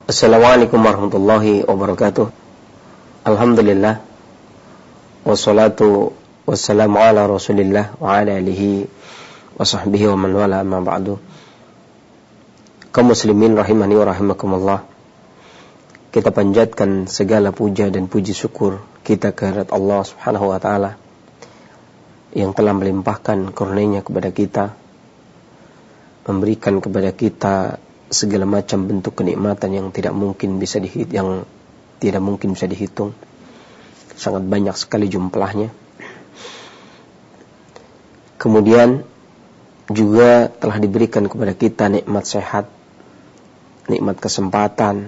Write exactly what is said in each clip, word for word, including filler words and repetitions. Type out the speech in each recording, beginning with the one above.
Assalamualaikum warahmatullahi wabarakatuh. Alhamdulillah, wassalatu wassalamu ala rasulillah wa ala alihi wa sahbihi wa man wala, amma ba'du. Kaum muslimin rahimani wa rahimakumullah, kita panjatkan segala puja dan puji syukur kita kehadirat Allah subhanahu wa ta'ala yang telah melimpahkan karunia-Nya kepada kita, memberikan kepada kita segala macam bentuk kenikmatan yang tidak mungkin bisa dihitung, yang tidak mungkin bisa dihitung. Sangat banyak sekali jumlahnya. Kemudian juga telah diberikan kepada kita nikmat sehat, nikmat kesempatan,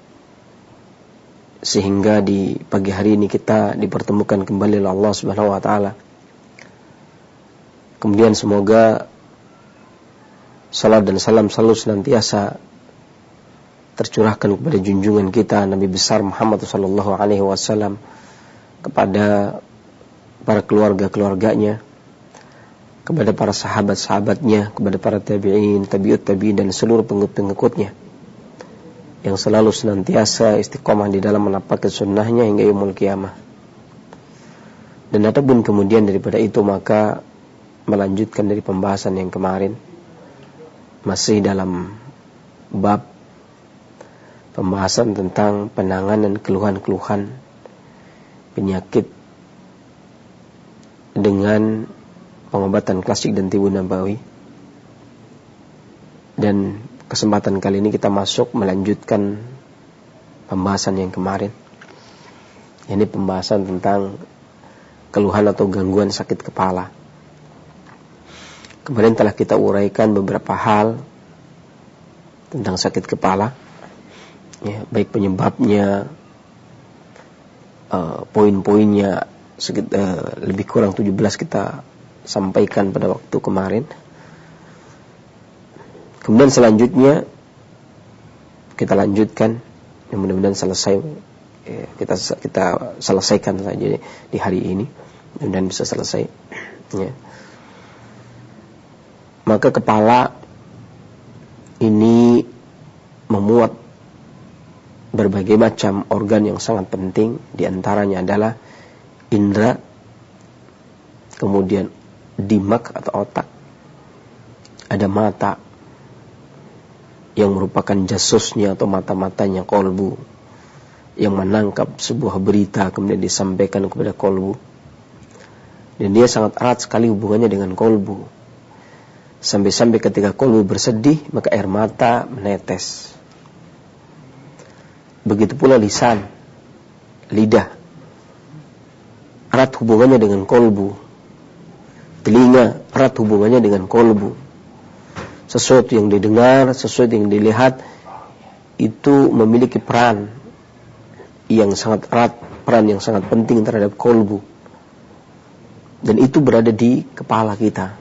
sehingga di pagi hari ini kita dipertemukan kembali oleh Allah Subhanahu wa taala. Kemudian semoga salat dan salam selalu senantiasa tercurahkan kepada junjungan kita Nabi besar Muhammad sallallahu alaihi wasallam, kepada para keluarga-keluarganya, kepada para sahabat-sahabatnya, kepada para tabi'in, tabi'ut tabi'in, dan seluruh pengikut-pengikutnya yang selalu senantiasa istiqomah di dalam menampakkan sunnahnya hingga yaumul qiyamah. Dan adapun kemudian daripada itu, maka melanjutkan dari pembahasan yang kemarin, masih dalam bab pembahasan tentang penanganan keluhan-keluhan penyakit dengan pengobatan klasik dan tibu nabawi. Dan kesempatan kali ini kita masuk melanjutkan pembahasan yang kemarin. Ini pembahasan tentang keluhan atau gangguan sakit kepala. Kemarin telah kita uraikan beberapa hal tentang sakit kepala, ya, baik penyebabnya, uh, poin-poinnya, sekit, uh, lebih kurang tujuh belas kita sampaikan pada waktu kemarin. Kemudian selanjutnya kita lanjutkan, yang mudah-mudahan selesai, ya, kita kita selesaikan saja di hari ini, mudah-mudahan bisa selesai, ya. Maka kepala ini memuat berbagai macam organ yang sangat penting. Di antaranya adalah indera, kemudian dimak atau otak, ada mata yang merupakan jasusnya atau mata-matanya kolbu, yang menangkap sebuah berita kemudian disampaikan kepada kolbu, dan dia sangat erat sekali hubungannya dengan kolbu. Sampai-sampai ketika kolbu bersedih, maka air mata menetes. Begitu pula lisan, lidah, erat hubungannya dengan kolbu. Telinga, erat hubungannya dengan kolbu. Sesuatu yang didengar, sesuatu yang dilihat, itu memiliki peran yang sangat erat, peran yang sangat penting terhadap kolbu. Dan itu berada di kepala kita.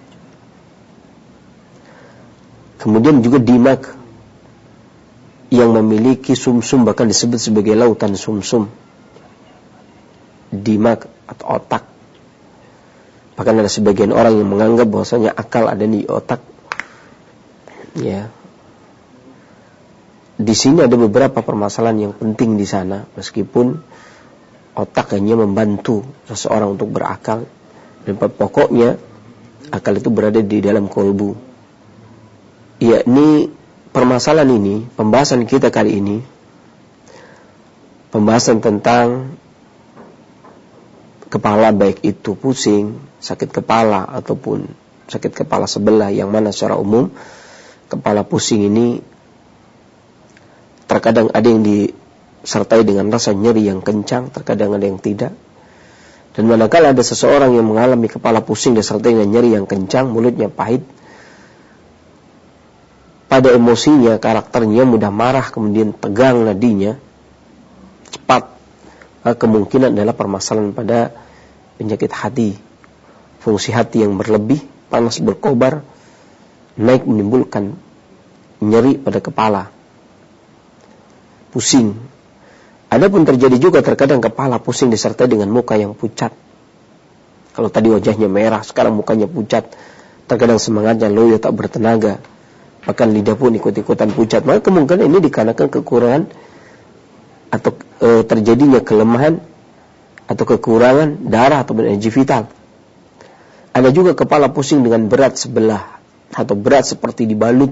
Kemudian juga dimak, yang memiliki sumsum, bahkan disebut sebagai lautan sumsum. Dimak atau otak. Bahkan ada sebagian orang yang menganggap bahwasanya akal ada di otak. Ya. Di sini ada beberapa permasalahan yang penting di sana, meskipun otak hanya membantu seseorang untuk berakal. Dan pokoknya akal itu berada di dalam kolbu. Yakni permasalahan ini, pembahasan kita kali ini, pembahasan tentang kepala, baik itu pusing, sakit kepala, ataupun sakit kepala sebelah, yang mana secara umum kepala pusing ini terkadang ada yang disertai dengan rasa nyeri yang kencang, terkadang ada yang tidak. Dan manakala ada seseorang yang mengalami kepala pusing disertai dengan nyeri yang kencang, mulutnya pahit, pada emosinya, karakternya mudah marah, kemudian tegang nadinya, cepat, kemungkinan adalah permasalahan pada penyakit hati. Fungsi hati yang berlebih, panas berkobar, naik menimbulkan nyeri pada kepala, pusing. Adapun terjadi juga terkadang kepala pusing disertai dengan muka yang pucat. Kalau tadi wajahnya merah, sekarang mukanya pucat. Terkadang semangatnya loyo, tak bertenaga. Bahkan lidah pun ikut-ikutan pucat. Maka kemungkinan ini dikarenakan kekurangan atau e, terjadinya kelemahan atau kekurangan darah atau energi vital. Ada juga kepala pusing dengan berat sebelah atau berat seperti dibalut.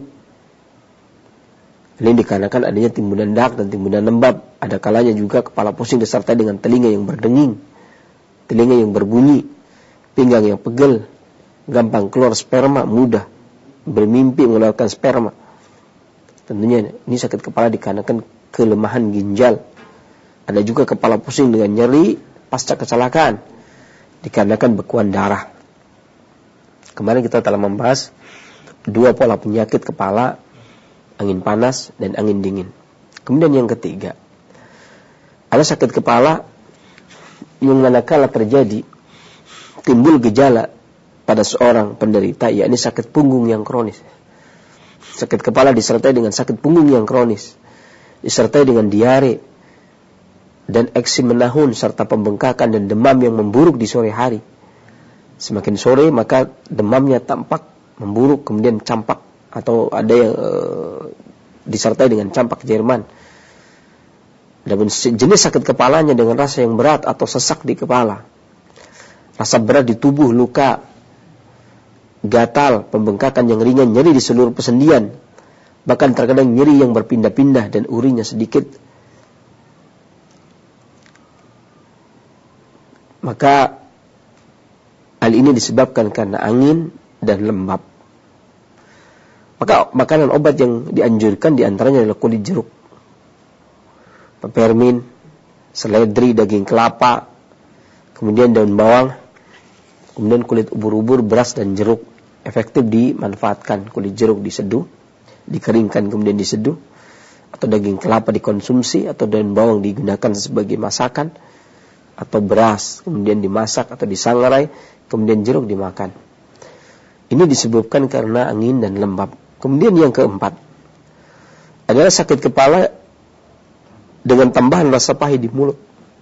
Ini dikarenakan adanya timbunan dahak dan timbunan lembab. Ada kalanya juga kepala pusing disertai dengan telinga yang berdenging, telinga yang berbunyi, pinggang yang pegel, gampang keluar sperma, mudah bermimpi mengeluarkan sperma. Tentunya ini sakit kepala dikarenakan kelemahan ginjal. Ada juga kepala pusing dengan nyeri pasca kecelakaan dikarenakan bekuan darah. Kemarin kita telah membahas dua pola penyakit kepala, angin panas dan angin dingin. Kemudian yang ketiga, ada sakit kepala yang manakala terjadi timbul gejala pada seorang penderita, yakni sakit punggung yang kronis. Sakit kepala disertai dengan sakit punggung yang kronis, disertai dengan diare dan eksim menahun serta pembengkakan dan demam yang memburuk di sore hari. Semakin sore maka demamnya tampak memburuk, kemudian campak atau ada yang e, disertai dengan campak Jerman. Dan jenis sakit kepalanya dengan rasa yang berat atau sesak di kepala, rasa berat di tubuh, luka, gatal, pembengkakan yang ringan, nyeri di seluruh persendian, bahkan terkadang nyeri yang berpindah-pindah dan urinya sedikit. Maka hal ini disebabkan karena angin dan lembab. Maka makanan obat yang dianjurkan diantaranya adalah kulit jeruk, peppermint, seledri, daging kelapa, kemudian daun bawang, kemudian kulit ubur-ubur, beras dan jeruk. Efektif dimanfaatkan. Kulit jeruk diseduh, dikeringkan kemudian diseduh, atau daging kelapa dikonsumsi, atau daun bawang digunakan sebagai masakan, atau beras kemudian dimasak atau disangrai, kemudian jeruk dimakan. Ini disebabkan karena angin dan lembab. Kemudian yang keempat adalah sakit kepala dengan tambahan rasa pahit di mulut.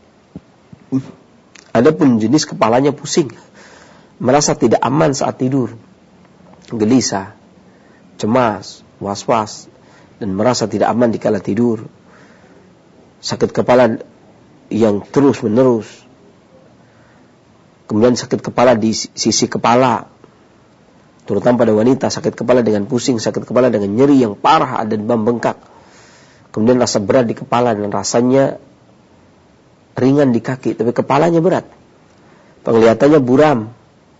Adapun jenis kepalanya pusing, merasa tidak aman saat tidur, gelisah, cemas, was-was, dan merasa tidak aman di kala tidur. Sakit kepala yang terus-menerus. Kemudian sakit kepala di sisi kepala, terutama pada wanita, sakit kepala dengan pusing, sakit kepala dengan nyeri yang parah dan demam bengkak. Kemudian rasa berat di kepala dan rasanya ringan di kaki, tapi kepalanya berat. Penglihatannya buram.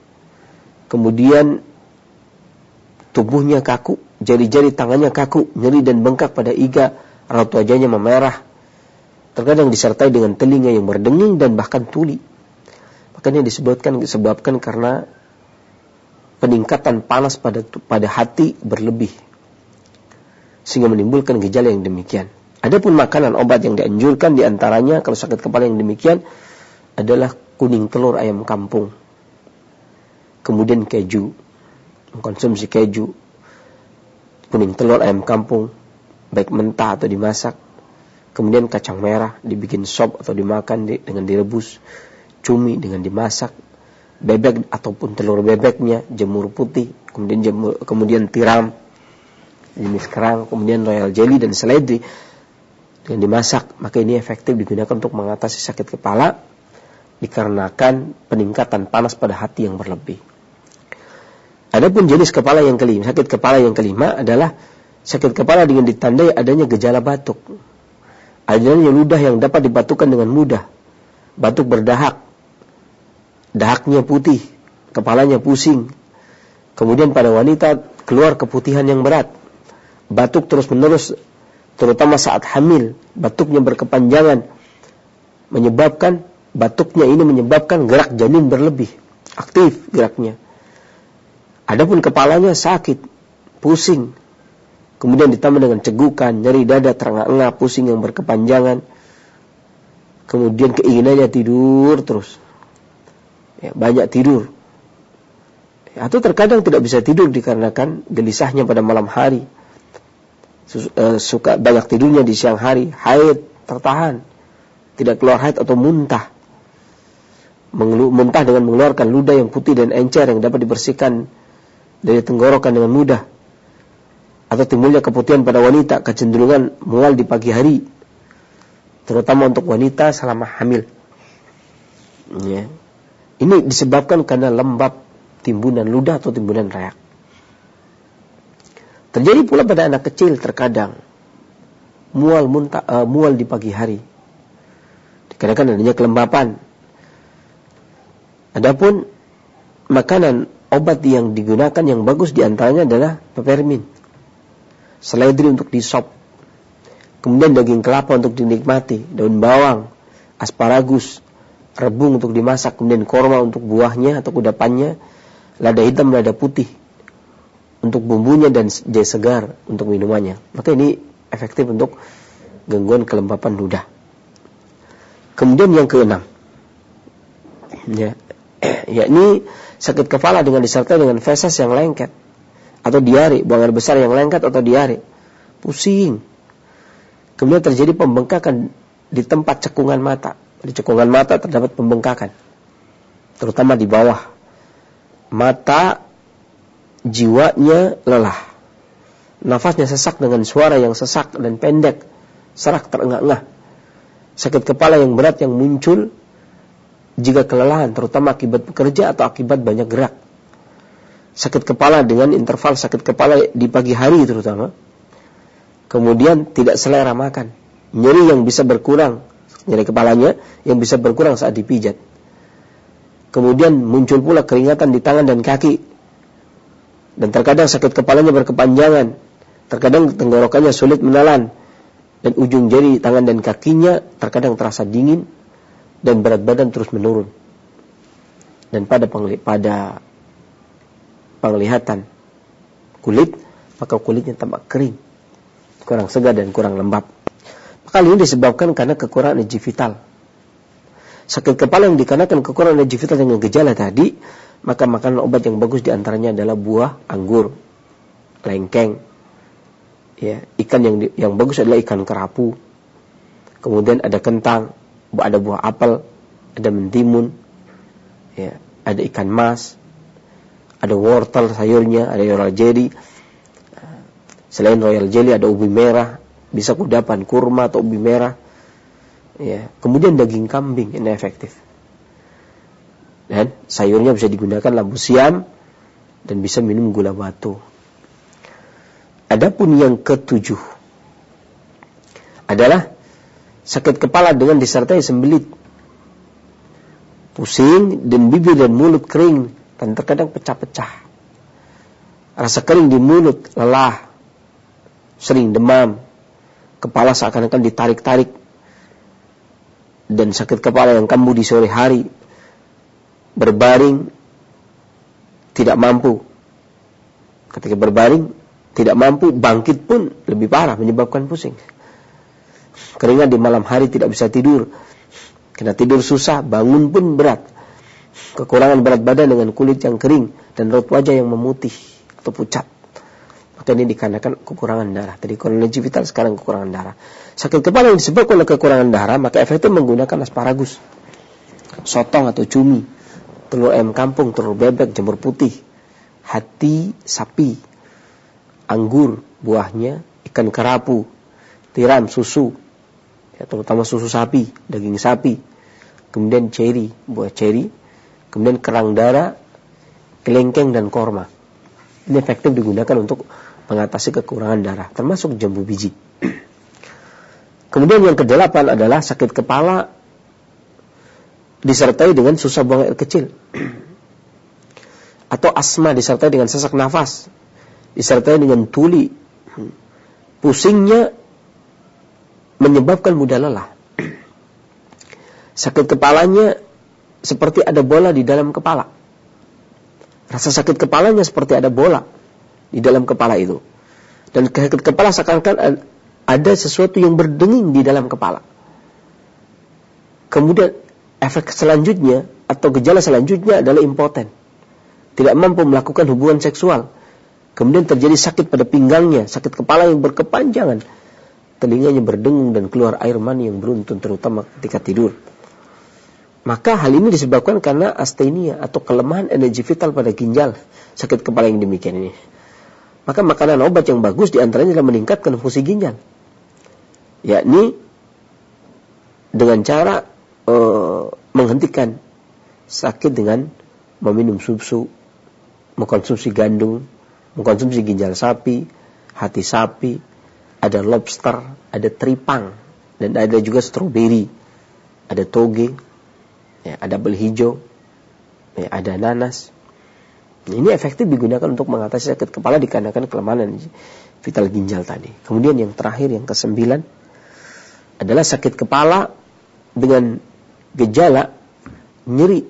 Kemudian tubuhnya kaku, jari-jari tangannya kaku, nyeri dan bengkak pada iga, raut wajahnya memerah. Terkadang disertai dengan telinga yang berdenging dan bahkan tuli. Makanya disebutkan disebabkan karena peningkatan panas pada pada hati berlebih, sehingga menimbulkan gejala yang demikian. Adapun makanan obat yang dianjurkan diantaranya kalau sakit kepala yang demikian adalah kuning telur ayam kampung, kemudian keju, mengkonsumsi keju, kuning telur ayam kampung, baik mentah atau dimasak, kemudian kacang merah dibikin sop atau dimakan dengan direbus, cumi dengan dimasak, bebek ataupun telur bebeknya, jamur putih, kemudian jamur, kemudian tiram, jenis kerang, kemudian royal jelly dan seledri dengan dimasak. Maka ini efektif digunakan untuk mengatasi sakit kepala dikarenakan peningkatan panas pada hati yang berlebih. Adapun jenis kepala yang kelima, sakit kepala yang kelima adalah sakit kepala dengan ditandai adanya gejala batuk. Adanya ludah yang dapat dibatukkan dengan mudah. Batuk berdahak, dahaknya putih, kepalanya pusing. Kemudian pada wanita keluar keputihan yang berat. Batuk terus-menerus, terutama saat hamil. Batuknya berkepanjangan, menyebabkan batuknya ini menyebabkan gerak janin berlebih, aktif geraknya. Adapun kepalanya sakit, pusing, kemudian ditambah dengan cegukan, nyeri dada, terengah-engah, pusing yang berkepanjangan, kemudian keinginannya tidur terus, ya, banyak tidur, ya, atau terkadang tidak bisa tidur dikarenakan gelisahnya pada malam hari, suka banyak tidurnya di siang hari, haid tertahan, tidak keluar haid atau muntah, muntah dengan mengeluarkan ludah yang putih dan encer yang dapat dibersihkan dari tenggorokan dengan mudah, atau timbulnya keputihan pada wanita, kecenderungan mual di pagi hari, terutama untuk wanita selama hamil. Ya. Ini disebabkan karena lembab timbunan ludah atau timbunan reak. Terjadi pula pada anak kecil terkadang mual muntah, uh, mual di pagi hari. Dikarenakan adanya kelembapan. Adapun makanan obat yang digunakan yang bagus diantaranya adalah peppermint, seledri untuk disop, kemudian daging kelapa untuk dinikmati, daun bawang, asparagus, rebung untuk dimasak, kemudian korma untuk buahnya atau kudapannya, lada hitam, lada putih untuk bumbunya, dan jahe segar untuk minumannya. Maka ini efektif untuk gangguan kelembapan ludah. Kemudian yang keenam, ya, yakni sakit kepala dengan disertai dengan feses yang lengket atau diare, buang air besar yang lengket atau diare, pusing. Kemudian terjadi pembengkakan di tempat cekungan mata. Di cekungan mata terdapat pembengkakan, terutama di bawah mata. Jiwanya lelah, nafasnya sesak dengan suara yang sesak dan pendek, serak terengah-engah. Sakit kepala yang berat yang muncul jika kelelahan, terutama akibat bekerja atau akibat banyak gerak. Sakit kepala dengan interval sakit kepala di pagi hari terutama. Kemudian tidak selera makan, nyeri yang bisa berkurang, nyeri kepalanya yang bisa berkurang saat dipijat. Kemudian muncul pula keringatan di tangan dan kaki. Dan terkadang sakit kepalanya berkepanjangan, terkadang tenggorokannya sulit menelan, dan ujung jari tangan dan kakinya terkadang terasa dingin, dan berat badan terus menurun. Dan pada pengli- pada penglihatan kulit, maka kulitnya tampak kering, kurang segar dan kurang lembab. Maka hal ini disebabkan karena kekurangan energi vital. Sakit kepala yang dikarenakan kekurangan energi vital dengan gejala tadi, maka makanan obat yang bagus diantaranya adalah buah anggur, lengkeng, ya, ikan yang di, yang bagus adalah ikan kerapu, kemudian ada kentang, ada buah apel, ada mentimun, ya, ada ikan mas, ada wortel sayurnya, ada royal jelly. Selain royal jelly ada ubi merah, bisa kudapan kurma atau ubi merah, ya. Kemudian daging kambing ini efektif. Dan sayurnya bisa digunakan labu siam dan bisa minum gula batu. Adapun yang ketujuh adalah sakit kepala dengan disertai sembelit, pusing, dan bibir dan mulut kering dan terkadang pecah-pecah. Rasa kering di mulut, lelah, sering demam, kepala seakan-akan ditarik-tarik, dan sakit kepala yang kambuh di sore hari, berbaring tidak mampu. Ketika berbaring tidak mampu, bangkit pun lebih parah, menyebabkan pusing. Keringat di malam hari, tidak bisa tidur, kena tidur susah, bangun pun berat. Kekurangan berat badan dengan kulit yang kering dan raut wajah yang memutih atau pucat. Maka ini dikarenakan kekurangan darah. Tadi kurang energi vital, sekarang kekurangan darah. Sakit kepala yang disebabkan oleh kekurangan darah, maka efektif menggunakan asparagus, sotong atau cumi, telur ayam kampung, telur bebek, jamur putih, hati sapi, anggur, buahnya, ikan kerapu, tiram, susu, ya, terutama susu sapi, daging sapi, kemudian ceri, buah ceri, kemudian kerang darah, kelengkeng, dan korma. Ini efektif digunakan untuk mengatasi kekurangan darah, termasuk jambu biji. Kemudian yang kedelapan adalah sakit kepala disertai dengan susah buang air kecil, atau asma disertai dengan sesak nafas, disertai dengan tuli, pusingnya menyebabkan mudah lelah. Sakit kepalanya seperti ada bola di dalam kepala. Rasa sakit kepalanya seperti ada bola di dalam kepala itu. Dan sakit kepala seakan-akan ada sesuatu yang berdenging di dalam kepala. Kemudian efek selanjutnya atau gejala selanjutnya adalah impoten, tidak mampu melakukan hubungan seksual. Kemudian terjadi sakit pada pinggangnya, sakit kepala yang berkepanjangan, telinganya berdengung dan keluar air mani yang beruntun, terutama ketika tidur. Maka hal ini disebabkan karena astenia atau kelemahan energi vital pada ginjal, sakit kepala yang demikian ini. Maka makanan obat yang bagus diantaranya adalah meningkatkan fungsi ginjal, yakni dengan cara uh, menghentikan sakit dengan meminum susu, mengkonsumsi gandum, mengkonsumsi ginjal sapi, hati sapi, ada lobster, ada teripang, dan ada juga stroberi, ada toge, ya, ada bel hijau, ya, ada nanas. Ini efektif digunakan untuk mengatasi sakit kepala dikarenakan kelemahan vital ginjal tadi. Kemudian yang terakhir, yang kesembilan, adalah sakit kepala dengan gejala nyeri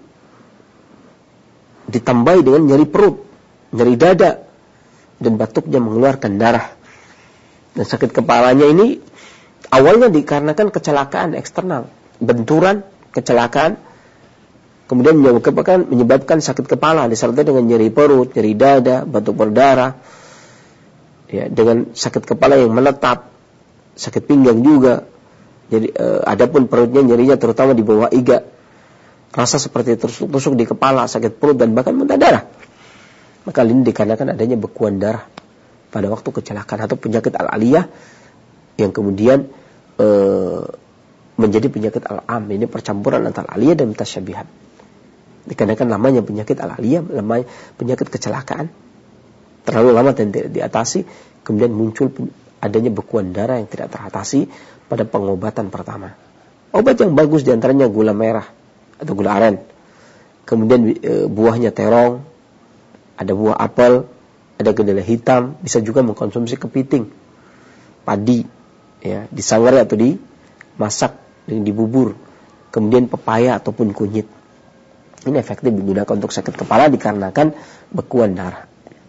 ditambahi dengan nyeri perut, nyeri dada, dan batuknya mengeluarkan darah. Dan sakit kepalanya ini awalnya dikarenakan kecelakaan eksternal, benturan, kecelakaan, kemudian menyebabkan, menyebabkan sakit kepala disertai dengan nyeri perut, nyeri dada, batuk berdarah, ya, dengan sakit kepala yang menetap, sakit pinggang juga. Jadi eh, adapun perutnya nyerinya terutama di bawah iga, rasa seperti tusuk-tusuk di kepala, sakit perut dan bahkan muntah darah. Maka ini dikarenakan adanya bekuan darah pada waktu kecelakaan atau penyakit al-aliyah yang kemudian eh, menjadi penyakit al-am. Ini percampuran antara aliyah dan mutasyabihat. Dikarenakan lamanya penyakit al-aliyah, lamanya penyakit kecelakaan, terlalu lama dan tidak diatasi, kemudian muncul adanya bekuan darah yang tidak teratasi pada pengobatan pertama. Obat yang bagus diantaranya gula merah atau gula aren, kemudian e, buahnya terong, ada buah apel, ada kedelai hitam, bisa juga mengkonsumsi kepiting, padi, ya, disangrai atau dimasak dengan dibubur, kemudian pepaya ataupun kunyit. Ini efektif digunakan untuk sakit kepala dikarenakan bekuan darah.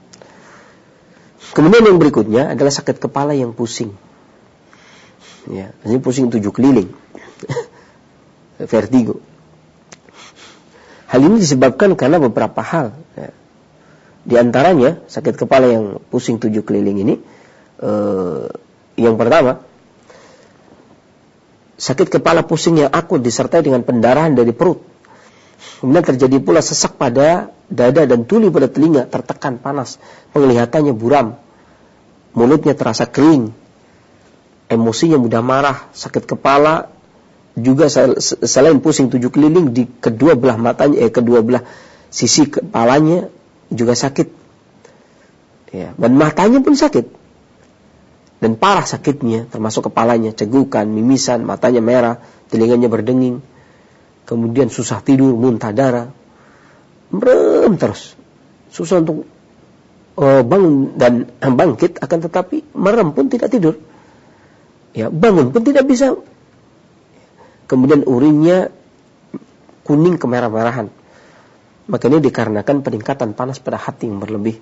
Kemudian yang berikutnya adalah sakit kepala yang pusing. Ya, ini pusing tujuh keliling. Vertigo. Hal ini disebabkan karena beberapa hal. Ya. Di antaranya sakit kepala yang pusing tujuh keliling ini, eh, yang pertama, sakit kepala pusing yang akut disertai dengan pendarahan dari perut. Kemudian terjadi pula sesak pada dada dan tuli pada telinga, tertekan panas, penglihatannya buram, mulutnya terasa kering, emosinya mudah marah, sakit kepala juga selain pusing tujuh keliling di kedua belah matanya, eh kedua belah sisi kepalanya juga sakit, ya, dan matanya pun sakit dan parah sakitnya, termasuk kepalanya, cegukan, mimisan, matanya merah, telinganya berdenging, kemudian susah tidur, muntah darah, merem terus, susah untuk uh, bangun dan bangkit, akan tetapi merem pun tidak tidur. Ya, bangun pun tidak bisa. Kemudian urinnya kuning kemerah-merahan. Maka ini dikarenakan peningkatan panas pada hati yang berlebih.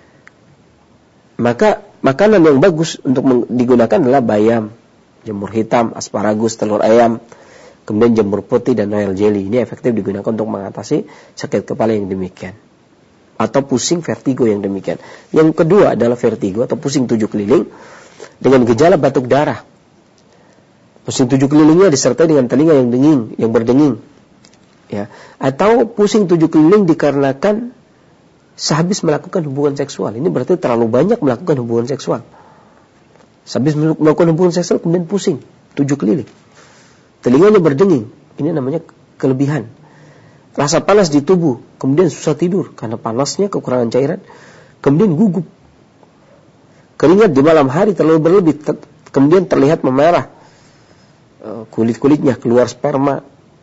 Maka makanan yang bagus untuk digunakan adalah bayam, jamur hitam, asparagus, telur ayam, kemudian jamur putih dan royal jelly. Ini efektif digunakan untuk mengatasi sakit kepala yang demikian, atau pusing vertigo yang demikian. Yang kedua adalah vertigo atau pusing tujuh keliling dengan gejala batuk darah. Pusing tujuh kelilingnya disertai dengan telinga yang denging, yang berdenging, ya. Atau pusing tujuh keliling dikarenakan sehabis melakukan hubungan seksual. Ini berarti terlalu banyak melakukan hubungan seksual. Sehabis melakukan hubungan seksual kemudian pusing tujuh keliling, telinganya berdenging. Ini namanya kelebihan. Rasa panas di tubuh, kemudian susah tidur karena panasnya, kekurangan cairan, kemudian gugup. Keringat di malam hari terlalu berlebih, kemudian terlihat memerah. Kulit-kulitnya keluar sperma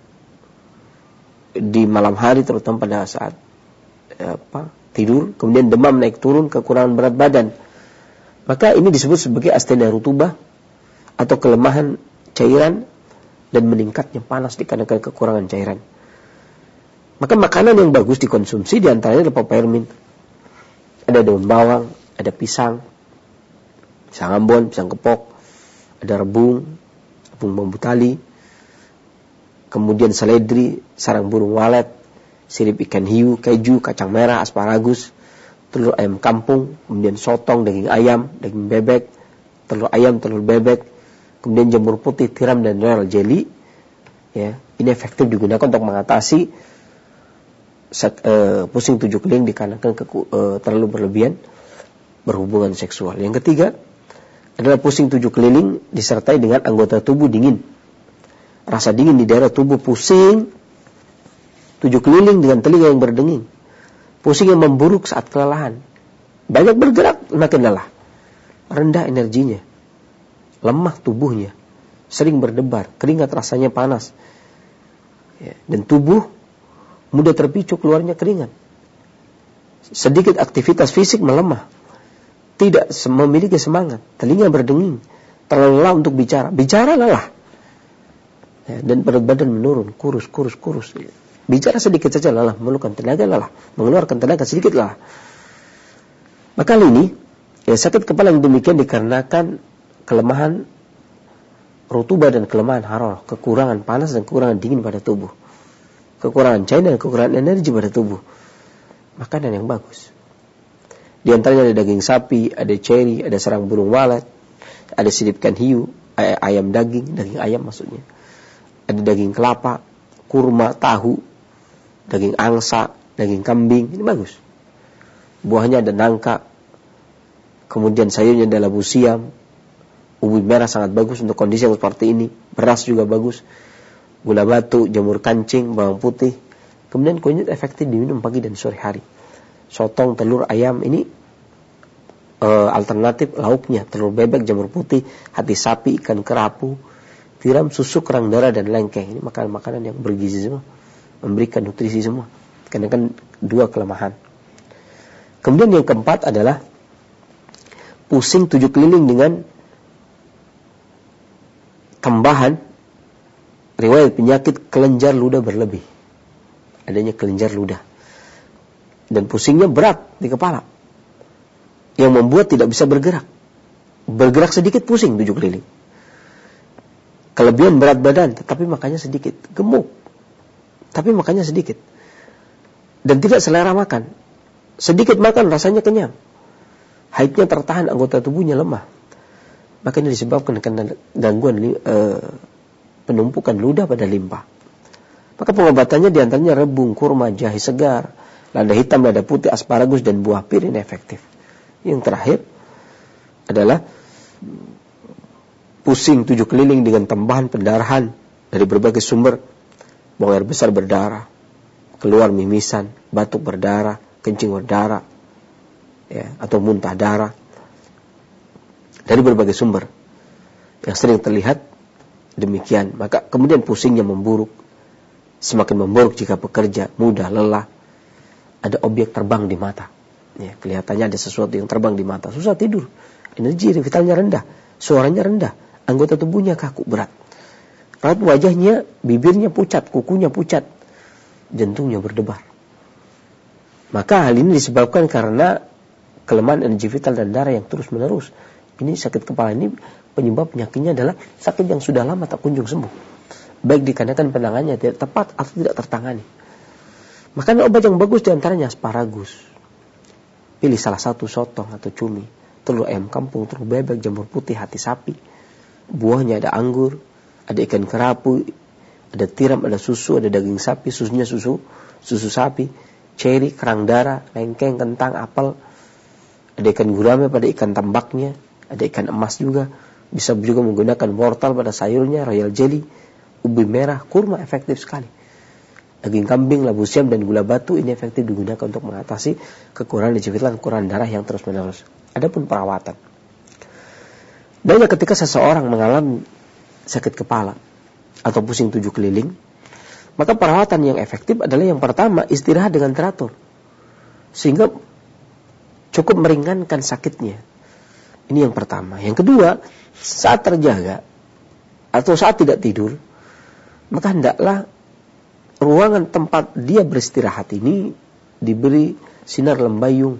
di malam hari, terutama pada saat apa, tidur, kemudian demam naik turun, kekurangan berat badan. Maka ini disebut sebagai astenia rutubah atau kelemahan cairan dan meningkatnya panas dikarenakan kekurangan cairan. Maka makanan yang bagus dikonsumsi diantaranya adalah peppermint, ada daun bawang, ada pisang, pisang ambon, pisang kepok, ada rebung, bambu tali, kemudian seledri, sarang burung walet, sirip ikan hiu, keju, kacang merah, asparagus, telur ayam kampung, kemudian sotong, daging ayam, daging bebek, telur ayam, telur bebek, kemudian jamur putih, tiram dan royal jelly. Ya, ini efektif digunakan untuk mengatasi set, uh, pusing tujuh keliling dikarenakan keku, uh, terlalu berlebihan berhubungan seksual. Yang ketiga adalah pusing tujuh keliling disertai dengan anggota tubuh dingin rasa dingin di daerah tubuh, pusing, tujuh keliling dengan telinga yang berdenging, pusing yang memburuk saat kelelahan, banyak bergerak makin lelah, rendah energinya, lemah tubuhnya, sering berdebar, keringat rasanya panas, ya, dan tubuh mudah terpicu keluarnya keringat, sedikit aktivitas fisik melemah, tidak memiliki semangat, telinga berdenging, terlalu lelah untuk bicara, bicara lelah, ya, dan berat badan menurun, kurus, kurus, kurus. Ya. Bicara sedikit saja lelah, memerlukan tenaga lelah, mengeluarkan tenaga sedikit lelah. Maka hal ini, ya, sakit kepala yang demikian dikarenakan kelemahan rutubah dan kelemahan hararah, kekurangan panas dan kekurangan dingin pada tubuh, kekurangan cairan dan kekurangan energi pada tubuh. Makanan yang bagus, di antaranya ada daging sapi, ada ceri, ada sarang burung walet, ada siripkan hiu, ayam daging, daging ayam maksudnya, ada daging kelapa, kurma, tahu, daging angsa, daging kambing, ini bagus. Buahnya ada nangka, kemudian sayurnya ada labu siam, ubi merah sangat bagus untuk kondisi yang seperti ini, beras juga bagus, gula batu, jamur kancing, bawang putih. Kemudian kunyit efektif diminum pagi dan sore hari. Sotong, telur, ayam ini e, alternatif lauknya, telur bebek, jamur putih, hati sapi, ikan kerapu, tiram, susu, kerang darah, dan lengkeng. Ini makanan-makanan yang bergizi semua, memberikan nutrisi semua, karena kan dua kelemahan. Kemudian yang keempat adalah pusing tujuh keliling dengan tambahan riwayat penyakit kelenjar ludah berlebih. Adanya kelenjar ludah. Dan pusingnya berat di kepala, yang membuat tidak bisa bergerak. Bergerak sedikit pusing tujuh keliling. Kelebihan berat badan, tetapi makannya sedikit. Gemuk, tapi makannya sedikit. Dan tidak selera makan. Sedikit makan rasanya kenyang. Haidnya tertahan, anggota tubuhnya lemah. Makanya disebabkan karena gangguan e, penumpukan ludah pada limpa. Maka pengobatannya diantaranya rebung, kurma, jahe segar, lada hitam, lada putih, asparagus, dan buah pir, ini efektif. Yang terakhir adalah pusing tujuh keliling dengan tambahan pendarahan dari berbagai sumber. Buang air besar berdarah, keluar mimisan, batuk berdarah, kencing berdarah, ya, atau muntah darah dari berbagai sumber yang sering terlihat demikian. Maka kemudian pusingnya memburuk, semakin memburuk jika bekerja, mudah lelah, ada objek terbang di mata, ya, kelihatannya ada sesuatu yang terbang di mata, susah tidur, energi vitalnya rendah, suaranya rendah, anggota tubuhnya kaku berat, raut wajahnya, bibirnya pucat, kukunya pucat, jantungnya berdebar. Maka hal ini disebabkan karena kelemahan energi vital dan darah yang terus menerus. Ini sakit kepala ini penyebab penyakitnya adalah sakit yang sudah lama tak kunjung sembuh, baik dikarenakan penanganannya tidak tepat atau tidak tertangani. Makanya obat yang bagus diantaranya asparagus. Pilih salah satu, sotong atau cumi, telur ayam kampung, telur bebek, jamur putih, hati sapi. Buahnya ada anggur, ada ikan kerapu, ada tiram, ada susu, ada daging sapi, susunya susu, susu sapi, ceri, kerang darah, lengkeng, kentang, apel. Ada ikan gurame pada ikan tambaknya, ada ikan emas juga. Bisa juga menggunakan wortel pada sayurnya, royal jelly, ubi merah, kurma efektif sekali. Daging kambing, labu siam, dan gula batu ini efektif digunakan untuk mengatasi kekurangan energi vital, kekurangan darah yang terus menerus. Adapun perawatan, banyak ketika seseorang mengalami sakit kepala atau pusing tujuh keliling, maka perawatan yang efektif adalah yang pertama, istirahat dengan teratur, sehingga cukup meringankan sakitnya. Ini yang pertama. Yang kedua, saat terjaga atau saat tidak tidur, maka hendaklah ruangan tempat dia beristirahat ini diberi sinar lembayung.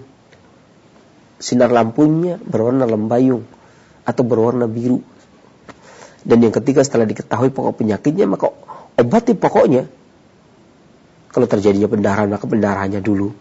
Sinar lampunya berwarna lembayung atau berwarna biru. Dan yang ketiga, setelah diketahui pokok penyakitnya, maka obati pokoknya. Kalau terjadinya pendarahan, maka pendarahannya dulu.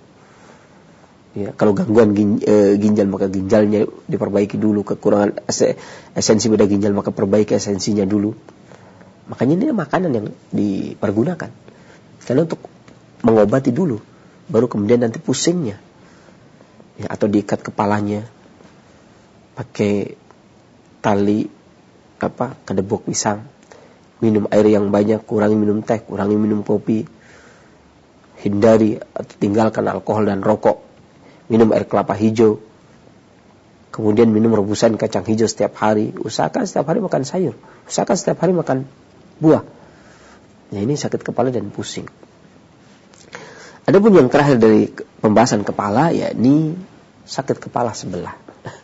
Ya, kalau gangguan gin, e, ginjal, maka ginjalnya diperbaiki dulu. Kekurangan es, esensi pada ginjal, maka perbaiki esensinya dulu. Makanya ini makanan yang dipergunakan. Karena untuk mengobati dulu, baru kemudian nanti pusingnya, ya, atau diikat kepalanya pakai tali apa kedebok pisang, minum air yang banyak, kurangi minum teh, kurangi minum kopi, hindari atau tinggalkan alkohol dan rokok, minum air kelapa hijau, kemudian minum rebusan kacang hijau setiap hari, usahakan setiap hari makan sayur, usahakan setiap hari makan buah. Ya, ini sakit kepala dan pusing. Adapun yang terakhir dari pembahasan kepala, yakni sakit kepala sebelah.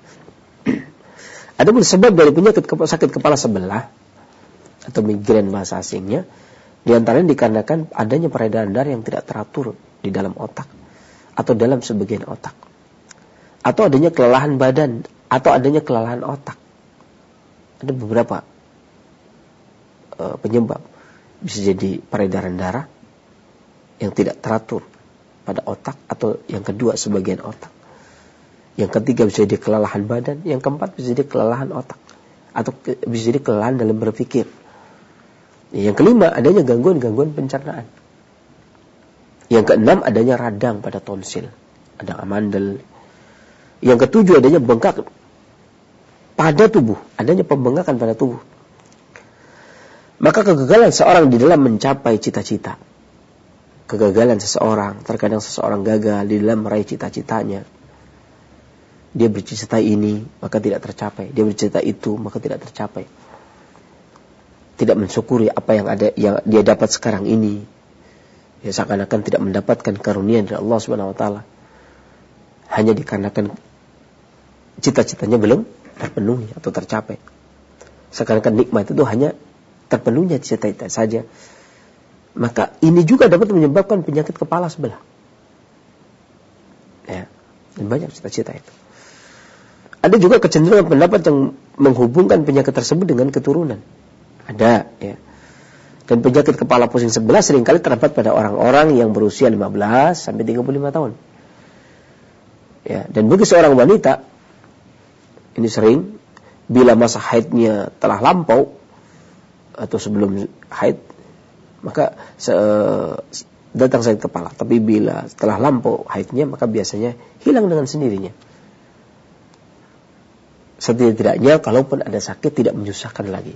Adapun sebab dari penyakit kepala, sakit kepala sebelah atau migrain bahasa asingnya, di antaranya dikarenakan adanya peredaran darah yang tidak teratur di dalam otak atau dalam sebagian otak, atau adanya kelelahan badan atau adanya kelelahan otak. Ada beberapa uh, penyebab. Bisa jadi peredaran darah yang tidak teratur pada otak, atau yang kedua sebagian otak. Yang ketiga bisa jadi kelelahan badan, yang keempat bisa jadi kelelahan otak, atau ke, bisa jadi kelelahan dalam berpikir. Yang kelima adanya gangguan-gangguan pencernaan. Yang keenam adanya radang pada tonsil, radang amandel. Yang ketujuh adanya bengkak pada tubuh, adanya pembengkakan pada tubuh. Maka kegagalan seorang di dalam mencapai cita-cita, kegagalan seseorang, terkadang seseorang gagal di dalam meraih cita-citanya. Dia bercita-cita ini, maka tidak tercapai. Dia bercita-cita itu, maka tidak tercapai. Tidak mensyukuri apa yang ada, yang dia dapat sekarang ini. Ya, seakan-akan tidak mendapatkan karunia dari Allah Subhanahu wa taala. Hanya dikarenakan cita-citanya belum terpenuhi atau tercapai. Seakan-akan nikmat itu hanya terpenuhnya cita-cita saja. Maka ini juga dapat menyebabkan penyakit kepala sebelah. Ya, dan banyak cita-cita itu. Ada juga kecenderungan pendapat yang menghubungkan penyakit tersebut dengan keturunan. Ada, ya. Dan penyakit kepala pusing sebelah seringkali terdapat pada orang-orang yang berusia lima belas sampai tiga puluh lima tahun. Ya, dan bagi seorang wanita, ini sering, bila masa haidnya telah lampau atau sebelum haid, maka se- datang sakit kepala. Tapi bila setelah lampau haidnya, maka biasanya hilang dengan sendirinya. Setidaknya kalaupun ada sakit tidak menyusahkan lagi.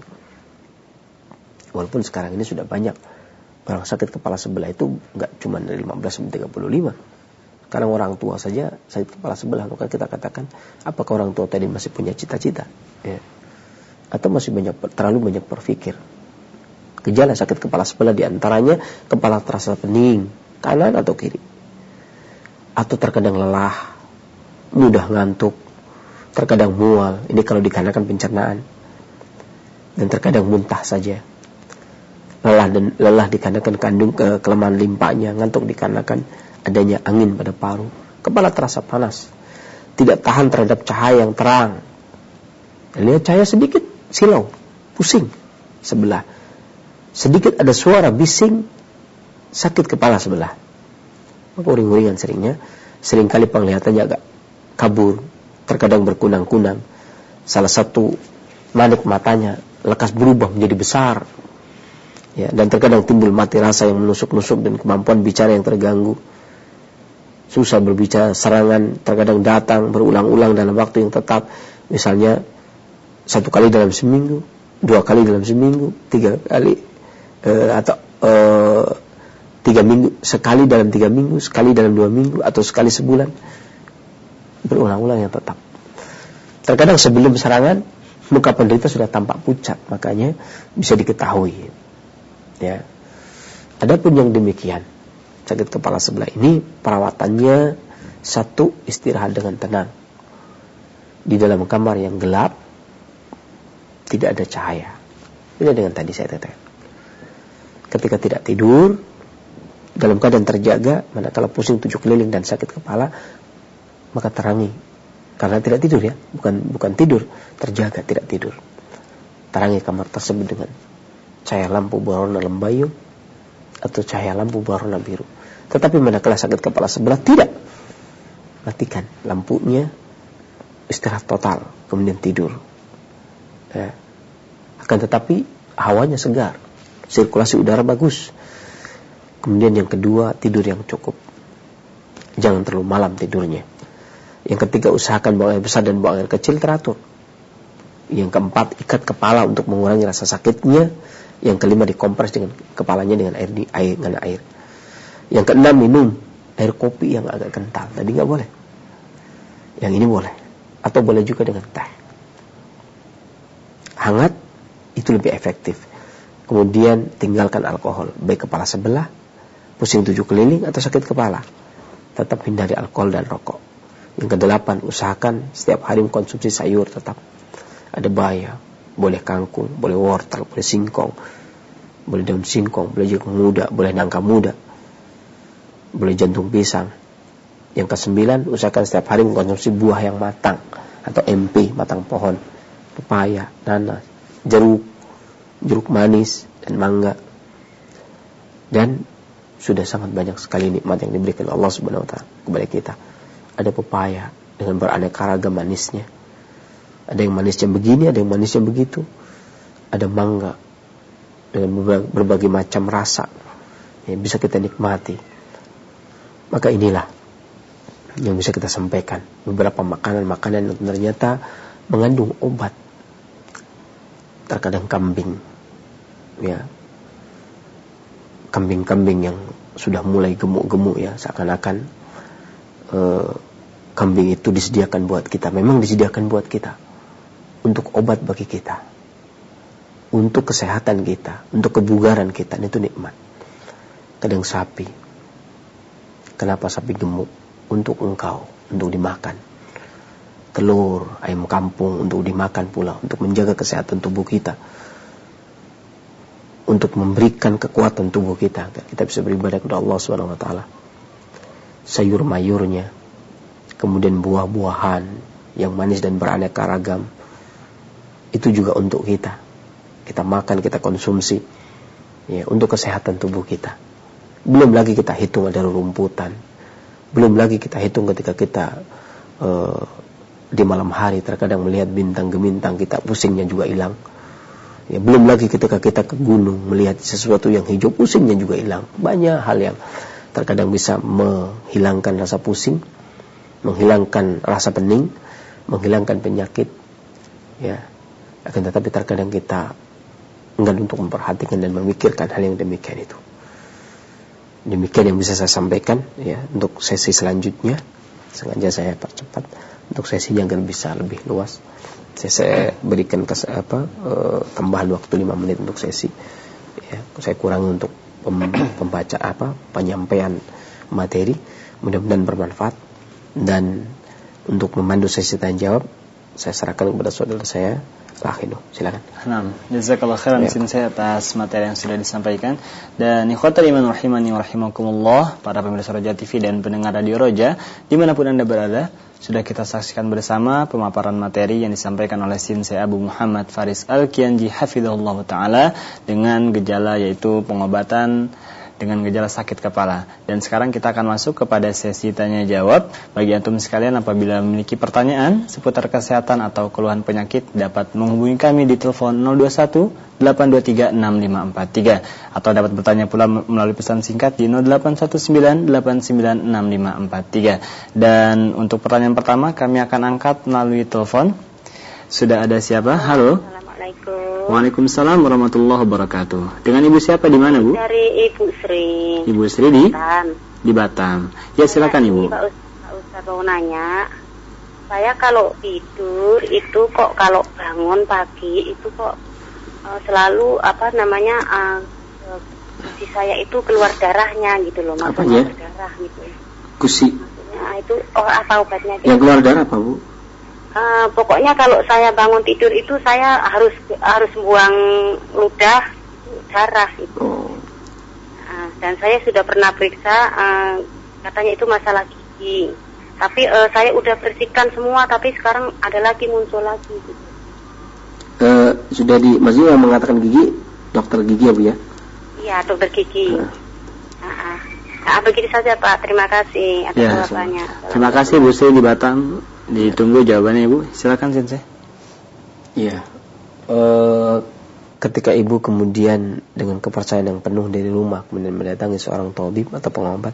Walaupun sekarang ini sudah banyak orang sakit kepala sebelah itu enggak cuma dari lima belas sampai tiga puluh lima. Sekarang orang tua saja sakit kepala sebelah, maka kita katakan apakah orang tua tadi masih punya cita-cita, ya? Atau masih banyak terlalu banyak berpikir. Gejala sakit kepala sebelah diantaranya kepala terasa pening, kanan atau kiri, atau terkadang lelah, mudah ngantuk, terkadang mual, ini kalau dikarenakan pencernaan, dan terkadang muntah saja. Lelah dan lelah dikarenakan kandung ke kelemahan limpanya, ngantuk dikarenakan adanya angin pada paru, kepala terasa panas, tidak tahan terhadap cahaya yang terang. Dan lihat cahaya sedikit silau, pusing sebelah. Sedikit ada suara bising, sakit kepala sebelah. Maka uring-uringan seringnya, seringkali penglihatannya agak kabur, terkadang berkunang-kunang. Salah satu manik matanya lekas berubah menjadi besar. Ya, dan terkadang timbul mati rasa yang menusuk-nusuk dan kemampuan bicara yang terganggu. Susah berbicara, serangan terkadang datang berulang-ulang dalam waktu yang tetap. Misalnya satu kali dalam seminggu, dua kali dalam seminggu, tiga kali uh, atau uh, tiga minggu, sekali dalam tiga minggu, sekali dalam dua minggu, atau sekali sebulan, berulang-ulang yang tetap. Terkadang sebelum serangan muka penderita sudah tampak pucat, makanya bisa diketahui. Ya. Adapun yang demikian, sakit kepala sebelah ini perawatannya satu, istirahat dengan tenang di dalam kamar yang gelap, tidak ada cahaya. Ini dengan tadi saya katakan. Ketika tidak tidur, dalam keadaan terjaga, manakala pusing tujuh keliling dan sakit kepala, maka terangi. Karena tidak tidur, ya, bukan bukan tidur, terjaga tidak tidur. Terangi kamar tersebut dengan cahaya lampu berwarna lembayung atau cahaya lampu berwarna biru. Tetapi manakala sakit kepala sebelah, tidak, matikan lampunya, istirahat total, kemudian tidur. Ya. Akan tetapi hawanya segar, sirkulasi udara bagus. Kemudian yang kedua, tidur yang cukup, jangan terlalu malam tidurnya. Yang ketiga, usahakan buang air besar dan buang air kecil teratur. Yang keempat, ikat kepala untuk mengurangi rasa sakitnya. Yang kelima dikompres dengan kepalanya dengan air di air dengan air. Yang keenam minum air kopi yang agak kental. Tadi nggak boleh. Yang ini boleh. Atau boleh juga dengan teh. Hangat itu lebih efektif. Kemudian tinggalkan alkohol, baik kepala sebelah, pusing tujuh keliling atau sakit kepala. Tetap hindari alkohol dan rokok. Yang kedelapan, usahakan setiap hari mengkonsumsi sayur tetap. Ada bayam, boleh kangkung, boleh wortel, boleh singkong, boleh daun singkong, boleh jagung muda, boleh nangka muda, boleh jantung pisang. Yang kesembilan, usahakan setiap hari mengkonsumsi buah yang matang atau M P, matang pohon, pepaya, nanas, jeruk, jeruk manis, dan mangga. Dan sudah sangat banyak sekali nikmat yang diberikan Allah Subhanahu wa taala kepada kita. Ada pepaya dengan beraneka ragam manisnya. Ada yang manisnya begini, ada yang manisnya begitu. Ada mangga dengan berbagai macam rasa yang bisa kita nikmati. Maka inilah yang bisa kita sampaikan. Beberapa makanan-makanan yang ternyata mengandung obat. Terkadang kambing, ya, kambing-kambing yang sudah mulai gemuk-gemuk, ya, seakan-akan uh, kambing itu disediakan buat kita. Memang disediakan buat kita, untuk obat bagi kita, untuk kesehatan kita, untuk kebugaran kita. Itu nikmat. Kadang sapi, kenapa sapi gemuk? Untuk engkau, untuk dimakan. Telur, ayam kampung untuk dimakan pula, untuk menjaga kesehatan tubuh kita, untuk memberikan kekuatan tubuh kita, agar kita bisa beribadah kepada Allah Subhanahu wa taala. Sayur mayurnya, kemudian buah-buahan yang manis dan beraneka ragam, itu juga untuk kita. Kita makan, kita konsumsi, ya, untuk kesehatan tubuh kita. Belum lagi kita hitung ada rumputan. Belum lagi kita hitung ketika kita uh, di malam hari terkadang melihat bintang gemintang, kita pusingnya juga hilang. Ya, belum lagi ketika kita ke gunung melihat sesuatu yang hijau, pusingnya juga hilang. Banyak hal yang terkadang bisa menghilangkan rasa pusing, menghilangkan rasa pening, menghilangkan penyakit. Ya, akan tetapi terkadang kita enggan untuk memperhatikan dan memikirkan hal yang demikian itu. Demikian yang bisa saya sampaikan, ya, untuk sesi selanjutnya. Sengaja saya percepat untuk sesinya agar bisa lebih luas. Saya, saya berikan kes, apa, e, tambahan waktu lima menit untuk sesi. Ya, saya kurangi untuk pem, pembaca apa penyampaian materi. Mudah-mudahan bermanfaat. Dan untuk memandu sesi tanya jawab, saya serahkan kepada saudara saya, Lakhinu. Silakan. Naam, jazakallahu khairan ya. Saya atas materi yang sudah disampaikan. Dan ikhwatal iman rahimani wa rahimakumullah, para pemirsa Roja T V dan pendengar Radio Roja dimanapun Anda berada, sudah kita saksikan bersama pemaparan materi yang disampaikan oleh Sensei Abu Muhammad Faris Al-Kianji hafizahullah taala dengan gejala yaitu pengobatan dengan gejala sakit kepala. Dan sekarang kita akan masuk kepada sesi tanya jawab. Bagi antum sekalian, apabila memiliki pertanyaan seputar kesehatan atau keluhan penyakit, dapat menghubungi kami di telepon nol dua satu delapan dua tiga enam lima empat tiga atau dapat bertanya pula melalui pesan singkat di nol delapan satu sembilan delapan sembilan enam lima empat tiga. Dan untuk pertanyaan pertama kami akan angkat melalui telepon. Sudah ada siapa? Halo. Assalamualaikum. Waalaikumsalam warahmatullahi wabarakatuh. Dengan Ibu siapa, di mana, Bu? Dari Ibu Sri. Ibu Sri di Batam. Di Batam. Ya, silakan Ibu. Pak Ustaz mau nanya, saya kalau tidur itu kok kalau bangun pagi itu kok uh, selalu apa namanya uh, kusi saya itu keluar darahnya gitu loh, maksudnya berdarah gitu. Kusi. Maksudnya itu oh apa obatnya? Yang keluar darah apa, Bu? Uh, pokoknya kalau saya bangun tidur itu saya harus harus buang ludah darah itu. Oh. Uh, dan saya sudah pernah periksa, uh, katanya itu masalah gigi. Tapi uh, saya udah bersihkan semua, tapi sekarang ada lagi muncul lagi. Gitu. Uh, sudah di maksudnya mengatakan gigi, dokter gigi ya, Bu ya? Iya, dokter gigi. Uh. Uh-uh. Nah, begitu saja Pak. Terima kasih atas ya, jawabannya. Terima kasih Bu Sri di Batam. Ditunggu jawabannya Ibu. Silakan Sensei. Iya. Uh, ketika Ibu kemudian dengan kepercayaan yang penuh dari rumah kemudian mendatangi seorang tabib atau pengobat,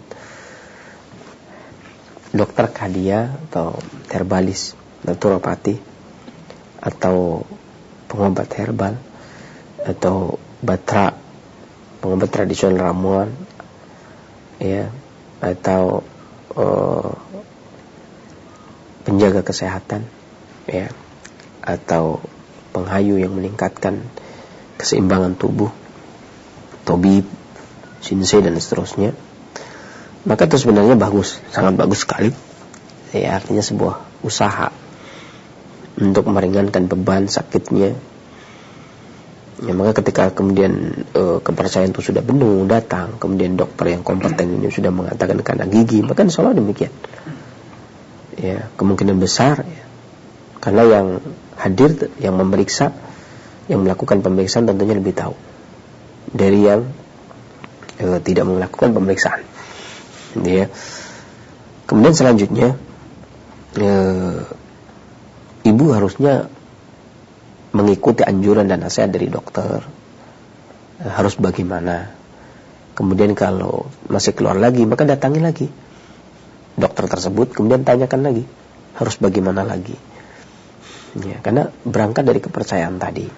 dokter kadia atau herbalis, naturopati atau pengobat herbal atau batra, pengobat tradisional ramuan, ya, atau uh, penjaga kesehatan, ya, atau penghayu yang meningkatkan keseimbangan tubuh, tabib, shinsei dan seterusnya, maka itu sebenarnya bagus, sangat bagus sekali. Ya, artinya sebuah usaha untuk meringankan beban sakitnya. Ya, maka ketika kemudian e, kepercayaan itu sudah penuh datang, kemudian dokter yang kompeten ini sudah mengatakan karena gigi, maka insya-Allah demikian. Ya, kemungkinan besar ya, karena yang hadir, yang memeriksa, yang melakukan pemeriksaan tentunya lebih tahu dari yang e, tidak melakukan pemeriksaan. Ya. Kemudian selanjutnya e, ibu harusnya mengikuti anjuran dan nasihat dari dokter, e, harus bagaimana. Kemudian kalau masih keluar lagi, maka datangi lagi dokter tersebut, kemudian tanyakan lagi harus bagaimana lagi. Ya, karena berangkat dari kepercayaan tadi.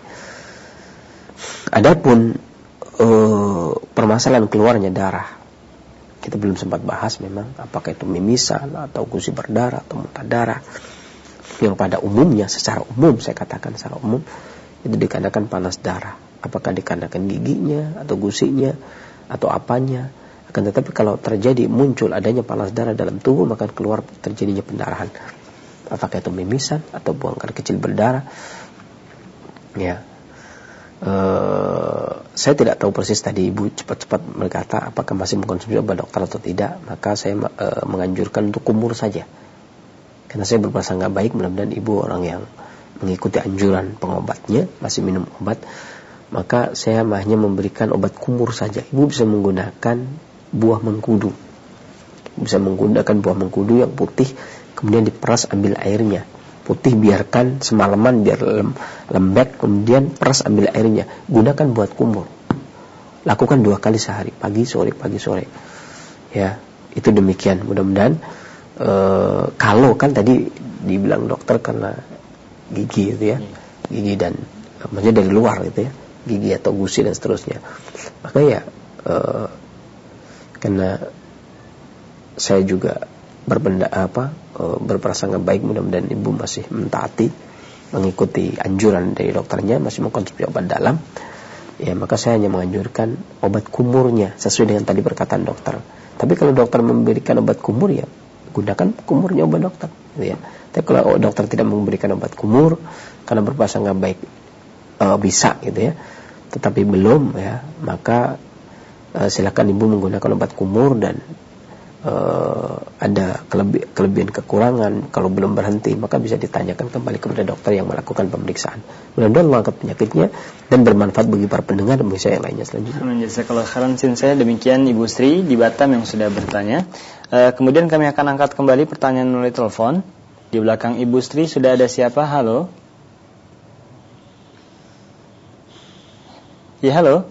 Adapun e, permasalahan keluarnya darah, kita belum sempat bahas memang apakah itu mimisan atau gusi berdarah atau muntah darah. Yang pada umumnya, secara umum saya katakan secara umum itu dikarenakan panas darah. Apakah dikarenakan giginya atau gusinya atau apanya. Akan tetapi kalau terjadi muncul adanya panas darah dalam tubuh, maka keluar terjadinya pendarahan. Apakah itu mimisan atau buang air kecil berdarah. Ya. Uh, saya tidak tahu persis tadi ibu cepat-cepat berkata apakah masih mengkonsumsi obat dokter atau tidak. Maka saya uh, menganjurkan untuk kumur saja, karena saya berprasangka baik, mudah-mudahan ibu orang yang mengikuti anjuran pengobatnya, masih minum obat. Maka saya hanya memberikan obat kumur saja. Ibu bisa menggunakan buah mengkudu, bisa menggunakan buah mengkudu yang putih, kemudian diperas, ambil airnya putih, biarkan semalaman biar lem, lembek, kemudian peras, ambil airnya, gunakan buat kumur. Lakukan dua kali sehari, pagi sore, pagi sore. Ya, itu demikian. Mudah-mudahan e, kalau kan tadi dibilang dokter karena gigi itu ya, gigi dan maksudnya dari luar gitu ya, gigi atau gusi dan seterusnya. Maka ya e, karena saya juga berbenda apa e, berprasangka baik, mudah-mudahan ibu masih mentaati, mengikuti anjuran dari dokternya, masih mengkonsumsi obat dalam, ya maka saya hanya menganjurkan obat kumurnya sesuai dengan tadi perkataan dokter. Tapi kalau dokter memberikan obat kumur, ya gunakan kumurnya obat dokter, gitu ya. Tapi kalau dokter tidak memberikan obat kumur karena berprasangka baik e, bisa gitu ya, tetapi belum, ya maka e, silakan ibu menggunakan obat kumur. Dan Uh, ada kelebi- kelebihan kekurangan, kalau belum berhenti maka bisa ditanyakan kembali kepada dokter yang melakukan pemeriksaan. Mudah-mudahan Allah angkat penyakitnya dan bermanfaat bagi para pendengar dan bisa yang lainnya selanjutnya. Jazakallahu khairan. Saya demikian Ibu Sri di Batam yang sudah bertanya. Uh, kemudian kami akan angkat kembali pertanyaan melalui telepon. Di belakang Ibu Sri sudah ada siapa? Halo. Ya, halo.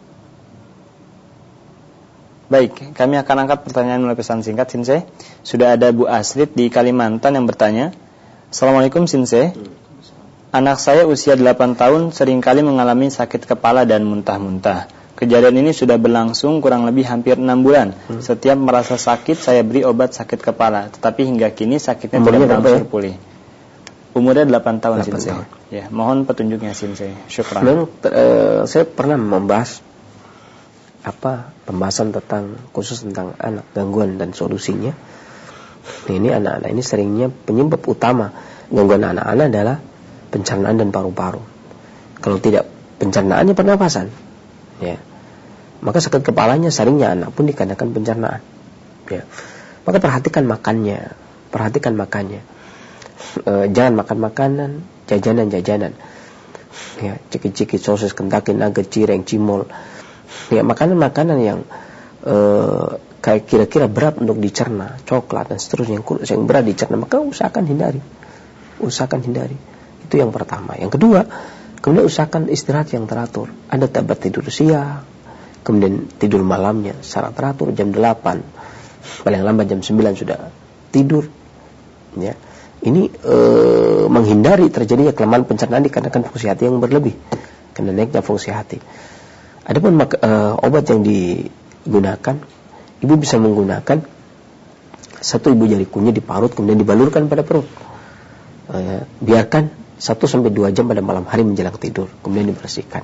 Baik, kami akan angkat pertanyaan melalui pesan singkat, Sinse. Sudah ada Bu Asrid di Kalimantan yang bertanya. Assalamualaikum, Sinse. Anak saya usia delapan tahun seringkali mengalami sakit kepala dan muntah-muntah. Kejadian ini sudah berlangsung kurang lebih hampir enam bulan. Setiap merasa sakit, saya beri obat sakit kepala. Tetapi hingga kini sakitnya tidak berangsur pulih. Umurnya delapan tahun, Sinse. Ya, mohon petunjuknya, Sinse. Syukran. Lalu, uh, saya pernah membahas apa pembahasan tentang khusus tentang anak, gangguan dan solusinya. Ini anak-anak ini seringnya penyebab utama gangguan anak-anak adalah pencernaan dan paru-paru. Kalau tidak pencernaannya pernapasan, ya maka sakit kepalanya seringnya anak pun dikarenakan pencernaan. Ya, maka perhatikan makannya, perhatikan makannya. E, jangan makan makanan jajanan-jajanan. Ya, ciki-ciki, sosis, kentucky, nugget, cireng, cimol. Ya, makanan-makanan yang uh, kayak kira-kira berat untuk dicerna, coklat dan seterusnya yang, yang berat dicerna, maka usahakan hindari. Usahakan hindari. Itu yang pertama. Yang kedua, kemudian usahakan istirahat yang teratur. Ada tabat tidur siang, kemudian tidur malamnya secara teratur jam delapan, paling lambat jam sembilan sudah tidur. Ya. Ini uh, menghindari terjadinya kelemahan pencernaan dikarenakan fungsi hati yang berlebih, karena naiknya fungsi hati. Adapun uh, obat yang digunakan, ibu bisa menggunakan satu ibu jari kunyit diparut kemudian dibalurkan pada perut. Uh, biarkan satu sampai dua jam pada malam hari menjelang tidur, kemudian dibersihkan.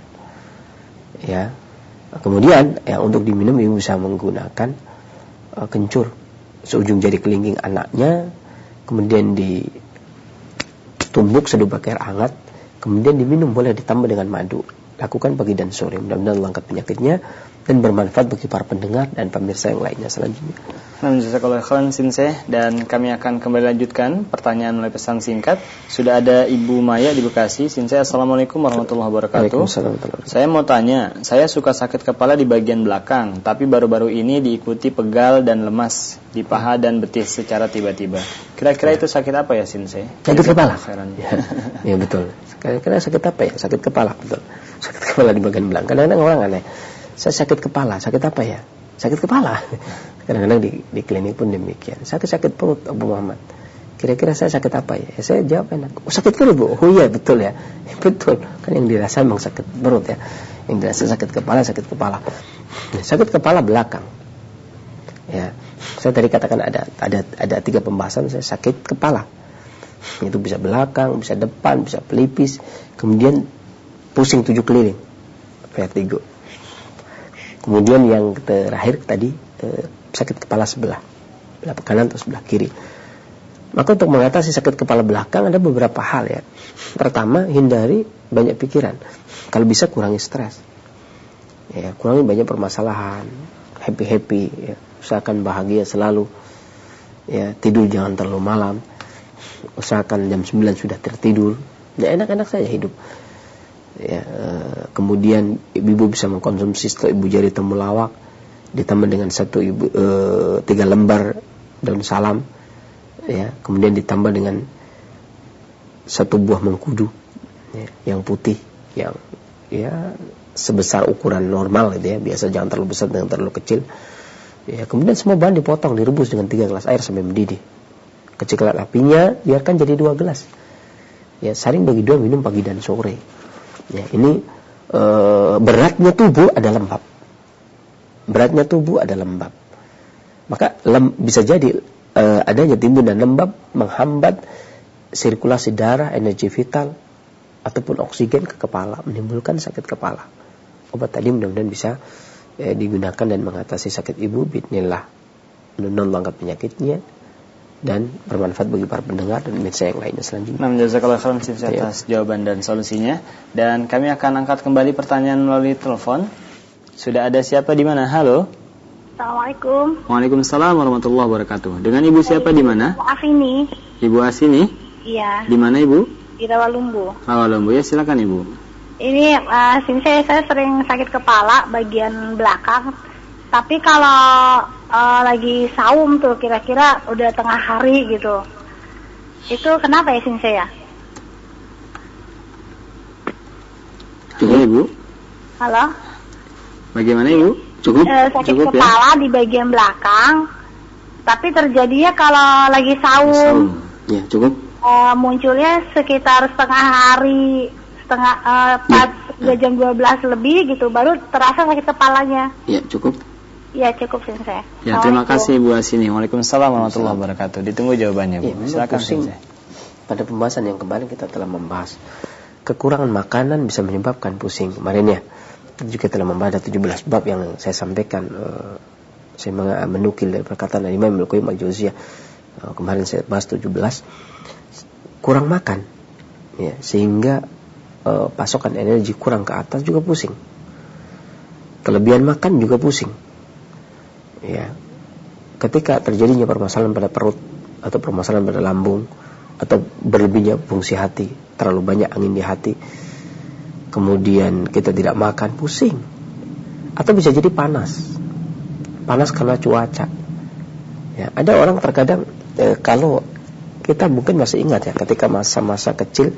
Ya. Kemudian ya untuk diminum ibu bisa menggunakan uh, kencur seujung jari kelingking anaknya, kemudian ditumbuk seduh pakai air hangat, kemudian diminum, boleh ditambah dengan madu. Lakukan pagi dan sore, mudah-mudahan Allah angkat penyakitnya dan bermanfaat bagi para pendengar dan pemirsa yang lainnya selanjutnya. Jazakallahu khairan Sinseh, dan kami akan kembali lanjutkan pertanyaan melalui pesan singkat. Sudah ada Ibu Maya di Bekasi. Sinseh, Assalamualaikum warahmatullahi wabarakatuh. Saya mau tanya, saya suka sakit kepala di bagian belakang, tapi baru-baru ini diikuti pegal dan lemas di paha dan betis secara tiba-tiba. Kira-kira ya. Itu sakit apa ya Sinseh? Sakit kepala. Ya, ya betul. Kira-kira sakit apa ya? Sakit kepala, betul. Sakit kepala di bagian belakang. Kadang-kadang orang aneh, saya sakit kepala, sakit apa ya? Sakit kepala. Kadang-kadang di, di klinik pun demikian. Sakit-sakit perut Abu Muhammad. Kira-kira saya sakit apa ya? Ya saya jawab enak. Oh, sakit perut Bu? Oh iya betul ya. Betul. Kan yang dirasa memang sakit perut ya. Yang dirasa sakit kepala, sakit kepala. Nah, sakit kepala belakang. Ya. Saya tadi katakan ada ada ada tiga pembahasan saya sakit kepala. Itu bisa belakang, bisa depan, bisa pelipis, kemudian pusing tujuh keliling, vertigo. Kemudian yang terakhir tadi eh, sakit kepala sebelah, sebelah kanan atau sebelah kiri. Maka untuk mengatasi sakit kepala belakang ada beberapa hal ya. Pertama, hindari banyak pikiran. Kalau bisa kurangi stres. Ya, kurangi banyak permasalahan, happy-happy ya. Usahakan bahagia selalu. Ya, tidur jangan terlalu malam. Usahakan jam sembilan sudah tertidur. Ya, enak-enak saja hidup. Ya, uh, kemudian ibu bisa mengkonsumsi satu ibu jari temulawak ditambah dengan satu ibu uh, tiga lembar daun salam, ya, kemudian ditambah dengan satu buah mengkudu ya, yang putih yang ya sebesar ukuran normal gitu ya, biasa jangan terlalu besar dan terlalu kecil ya, kemudian semua bahan dipotong direbus dengan tiga gelas air sampai mendidih, kecilkan apinya, biarkan jadi dua gelas ya, saring bagi dua, minum pagi dan sore. Ya, ini e, beratnya tubuh ada lembab. Beratnya tubuh ada lembab. Maka lem, bisa jadi e, adanya timbul dan lembab menghambat sirkulasi darah, energi vital ataupun oksigen ke kepala, menimbulkan sakit kepala. Obat tadi mudah-mudahan bisa e, digunakan dan mengatasi sakit ibu bismillah. Mudah-mudahan angkat penyakitnya dan bermanfaat bagi para pendengar dan pemirsa yang lainnya selanjutnya. Nah, jazakallahu khairan atas ya. jawaban dan solusinya. Dan kami akan angkat kembali pertanyaan melalui telepon. Sudah ada siapa di mana? Halo. Assalamualaikum. Waalaikumsalam warahmatullahi wabarakatuh. Dengan Ibu siapa di mana? Ibu Asini. Ibu Asini? Iya. Di mana Ibu? Di Rawalumbu. Rawalumbu ya, silakan Ibu. Ini uh, saya, saya sering sakit kepala bagian belakang. Tapi kalau uh, lagi saum tuh kira-kira udah tengah hari gitu, itu kenapa ya Sinseh ya? Cukup Ibu? Halo? Bagaimana Ibu? Cukup? Uh, sakit Cukup, kepala ya? Di bagian belakang, tapi terjadinya kalau lagi saum. saum. Ya, cukup. Uh, munculnya sekitar setengah hari, setengah uh, pas ya, ya. jam dua belas lebih gitu, baru terasa sakit kepalanya. Ya, cukup. Ya, cukup Sinseh. Ya, terima kasih Ibu Asini. Waalaikumsalam warahmatullahi wabarakatuh. Ditunggu jawabannya Bu. Ya, silakan Sinseh. Pada pembahasan yang kemarin kita telah membahas kekurangan makanan bisa menyebabkan pusing. Kemarin ya kita juga telah membahas tujuh belas bab yang saya sampaikan. Uh, saya menukil dari perkataan Imam Al-Qayyim Al-Jauziyah. Uh, kemarin saya bahas tujuh belas. Kurang makan ya, sehingga uh, pasokan energi kurang ke atas juga pusing. Kelebihan makan juga pusing. Ya, ketika terjadinya permasalahan pada perut atau permasalahan pada lambung atau berlebihnya fungsi hati, terlalu banyak angin di hati, kemudian kita tidak makan, pusing, atau bisa jadi panas, panas karena cuaca. Ya, ada orang terkadang eh, kalau kita mungkin masih ingat ya, ketika masa-masa kecil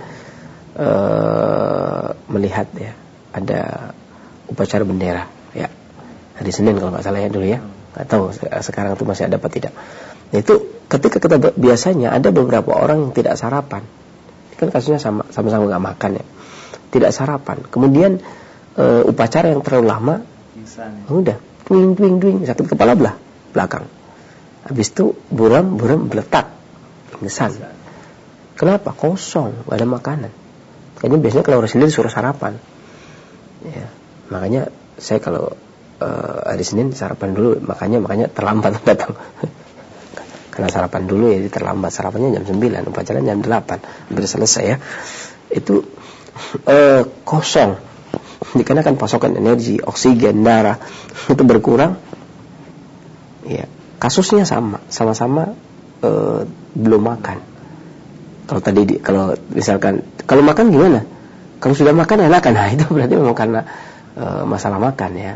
eh, melihat ya ada upacara bendera, ya hari Senin kalau nggak salah ya dulu ya. Nggak tahu sekarang itu masih ada apa tidak. Nah, itu ketika kita biasanya ada beberapa orang yang tidak sarapan, kan kasusnya sama sama-sama nggak makan ya, tidak sarapan. Kemudian uh, upacara yang terlalu lama, udah twing twing twing sakit kepala belah belakang. Habis itu buram buram meletak, pingsan. Kenapa? Kosong, gak ada makanan. Kayaknya biasanya kalau orang Senin disuruh sarapan. Ya, makanya saya kalau uh, hari Senin sarapan dulu, makanya makanya terlambat datang. Karena sarapan dulu ya, jadi terlambat. Sarapannya jam sembilan, upacaranya jam delapan, hampir selesai ya. Itu uh, kosong. Dikarenakan pasokan energi, oksigen, darah itu berkurang. Ya, kasusnya sama, sama-sama uh, belum makan. Kalau tadi di, kalau misalkan kalau makan gimana? Kalau sudah makan enakan. Nah, itu berarti memang karena uh, masalah makan ya.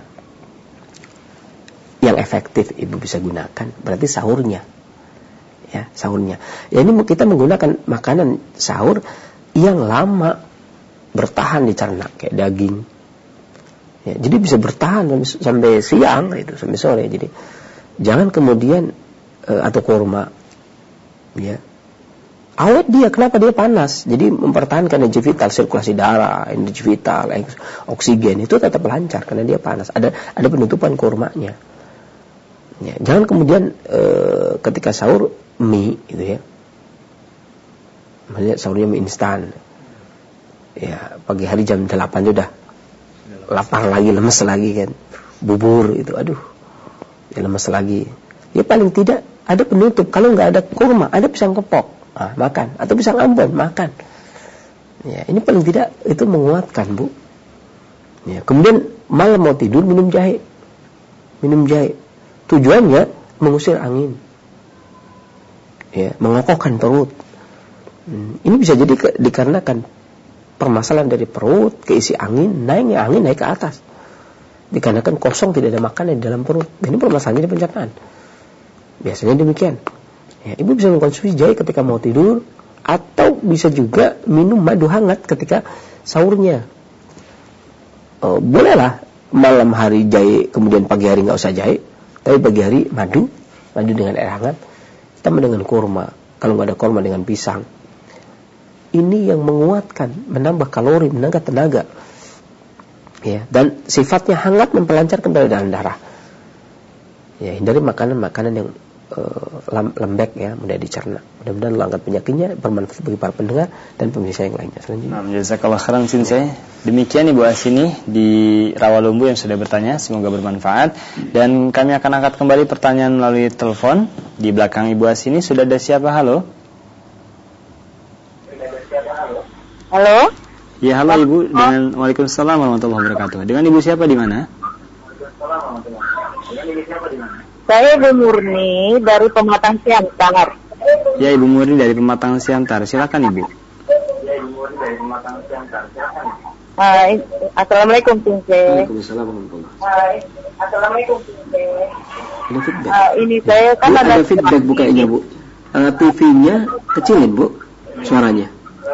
Yang efektif ibu bisa gunakan berarti sahurnya. Ya, sahurnya. Ya, ini kita menggunakan makanan sahur yang lama bertahan di cerna kayak daging. Ya, jadi bisa bertahan sampai, sampai siang itu, sampai sore. Jadi jangan kemudian uh, atau kurma. Ya. Awet dia, kenapa dia panas? Jadi mempertahankan energi vital, sirkulasi darah, energi vital, oksigen itu tetap lancar karena dia panas. Ada ada penutupan kurmanya. Ya, jangan kemudian e, ketika sahur mie gitu ya. Maksudnya sahurnya mie instan. Ya, pagi hari jam delapan sudah lapar lagi, lemes lagi kan. Bubur itu, aduh. Ya lemes lagi. Ya paling tidak ada penutup. Kalau nggak ada kurma, ada pisang kepok. Ah, makan, atau pisang Ambon, makan. Ya, ini paling tidak itu menguatkan, Bu. Ya, kemudian malam mau tidur minum jahe. Minum jahe. Tujuannya mengusir angin. Ya, mengokohkan perut. Hmm, ini bisa jadi ke, dikarenakan permasalahan dari perut, keisi angin, naiknya angin naik ke atas. Dikarenakan kosong, tidak ada makanan di dalam perut. Ini permasalahannya di pencernaan. Biasanya demikian. Ya, ibu bisa mengkonsumsi jahe ketika mau tidur, atau bisa juga minum madu hangat ketika sahurnya. Oh, bolehlah malam hari jahe, kemudian pagi hari nggak usah jahe, tapi pagi hari madu, madu dengan air hangat, tambah dengan kurma. Kalau nggak ada kurma dengan pisang. Ini yang menguatkan, menambah kalori, menambah tenaga. Ya, dan sifatnya hangat memperlancarkan peredaran darah. Ya, hindari makanan-makanan yang Uh, lembek ya, mudah dicerna. Mudah-mudahan Allah angkat penyakitnya, bermanfaat bagi para pendengar dan pemirsa yang lainnya. Selanjutnya. Nah, jazakallah khairan Sensei. Demikian Ibu Asini di Rawalumbu yang sudah bertanya, semoga bermanfaat. Dan kami akan angkat kembali pertanyaan melalui telepon. Di belakang Ibu Asini sudah ada siapa? Halo. Halo. Ya, halo Ibu. Dengan Waalaikumsalam warahmatullahi wabarakatuh. Dengan Ibu siapa di mana? Waalaikumsalam warahmatullahi wabarakatuh. Dengan Ibu siapa di mana? Saya Ibu Murni dari Pematang Siantar. Ya, Ibu Murni dari Pematang Siantar. Silakan Ibu. Ya, Ibu Murni dari Pematang Siantar. Silakan. Hai, assalamualaikum Sensei. Waalaikumsalam warahmatullahi wabarakatuh. Hai, assalamualaikum Sensei. Ada feedback. Uh, ini saya kan Bu, ada, ada feedback bu kayaknya Bu. Uh, T V-nya kecilin Bu, suaranya.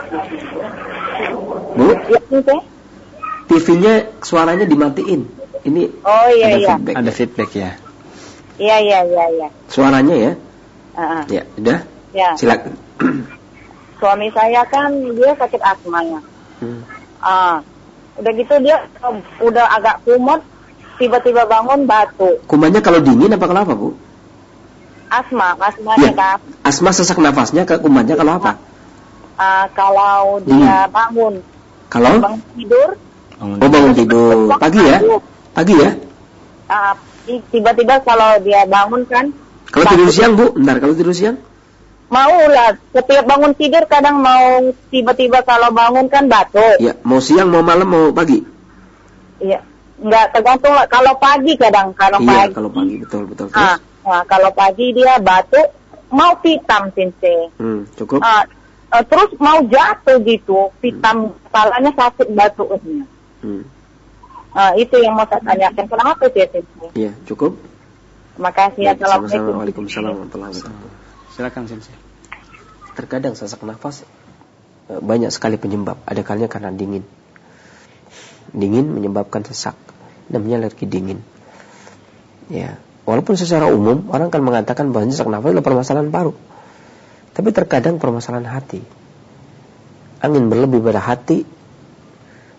Bu? Ya, Sensei. T V-nya suaranya dimatiin. Ini oh iya ada iya. Feedback. Ada feedback ya. Iya iya iya iya. Suaranya ya? Uh-huh. Ya, udah. Ya. Silakan. Suami saya kan dia sakit asma ya. Hmm. Ah, udah gitu dia uh, udah agak kumut, tiba-tiba bangun batuk. Kumannya kalau dingin apa kenapa Bu? Asma, asmanya Ya. kan. Asma sesak nafasnya, ke kumannya kalau apa? Uh, kalau dia Hmm. bangun, Kalau? bangun tidur. Bangun. Oh bangun tidur. Pagi ya? Pagi ya? Uh, tiba-tiba kalau dia bangun kan. Kalau tidur siang Bu? Bentar, kalau tidur siang? Mau lah, setiap bangun tidur kadang mau tiba-tiba kalau bangun kan batuk. Ya, mau siang, mau malam, mau pagi? Iya, nggak tergantung lah. Kalau pagi kadang, kalau Iya, pagi. kalau pagi betul betul. Terus? Nah, nah, kalau pagi dia batuk, mau pitam Sensei. Hmm, cukup. Uh, uh, terus mau jatuh gitu, pitam kepalanya sakit batuknya. Hmm. Uh, itu yang mau saya tanyakan. Kenapa sih Sensei? Iya, cukup. Terima kasih. Baik, sama-sama. Assalamualaikum. Waalaikumsalam warahmatullahi wabarakatuh. Silakan Sensei. Terkadang sesak nafas eh, banyak sekali penyebab. Ada kalanya karena dingin. Dingin menyebabkan sesak. Namanya alergi dingin. Ya, walaupun secara umum orang kan mengatakan bahwa sesak nafas adalah permasalahan paru. Tapi terkadang permasalahan hati. Angin berlebih pada hati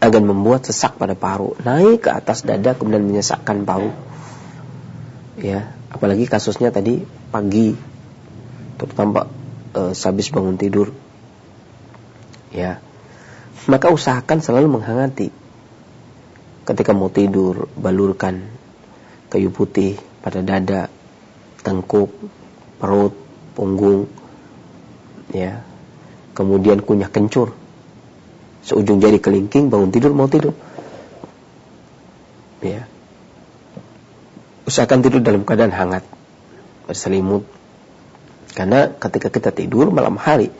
akan membuat sesak pada paru, naik ke atas dada kemudian menyesakkan paru. Ya, apalagi kasusnya tadi pagi, terutama e, habis bangun tidur. Ya, maka usahakan selalu menghangati. Ketika mau tidur, balurkan kayu putih pada dada, tengkuk, perut, punggung. Ya, kemudian kunyah kencur seujung jari kelingking, bangun tidur mau tidur. Ya. Usahakan tidur dalam keadaan hangat, berselimut. Karena ketika kita tidur malam hari,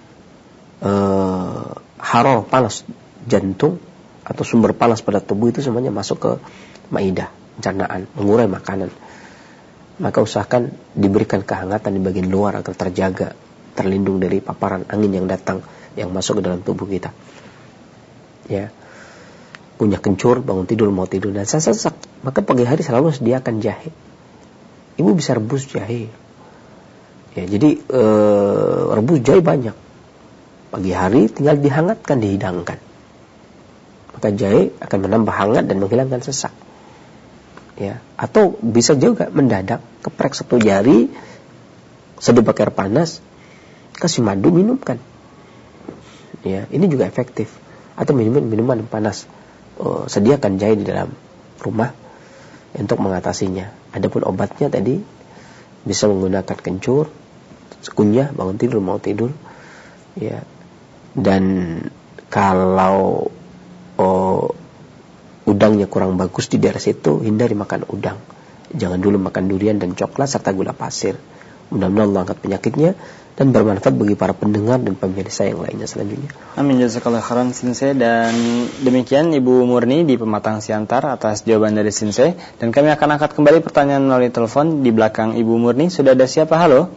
eh, hararah panas jantung atau sumber panas pada tubuh itu semuanya masuk ke maidah, pencernaan, mengurai makanan. Maka usahakan diberikan kehangatan di bagian luar agar terjaga, terlindung dari paparan angin yang datang, yang masuk ke dalam tubuh kita. Ya, punya kencur, bangun tidur mau tidur dan sesak, maka pagi hari selalu sediakan jahe. Ibu bisa rebus jahe. Ya, jadi e, rebus jahe banyak. Pagi hari tinggal dihangatkan, dihidangkan. Maka jahe akan menambah hangat dan menghilangkan sesak. Ya, atau bisa juga mendadak keprek satu jari, seduh pakai air panas, kasih madu, minumkan. Ya, ini juga efektif. Atau minuman minuman panas, oh, sediakan jahe di dalam rumah untuk mengatasinya. Adapun obatnya tadi bisa menggunakan kencur, kunyah, bangun tidur mau tidur, ya. Dan kalau oh, udangnya kurang bagus di daerah situ, hindari makan udang. Jangan dulu makan durian dan coklat serta gula pasir. Mudah-mudahan Allah angkat penyakitnya dan bermanfaat bagi para pendengar dan pemirsa yang lainnya selanjutnya. Amin, jazakallahu khairan Sensei. Dan demikian Ibu Murni di Pematang Siantar atas jawaban dari Sensei. Dan kami akan angkat kembali pertanyaan melalui telepon. Di belakang Ibu Murni sudah ada siapa? Halo.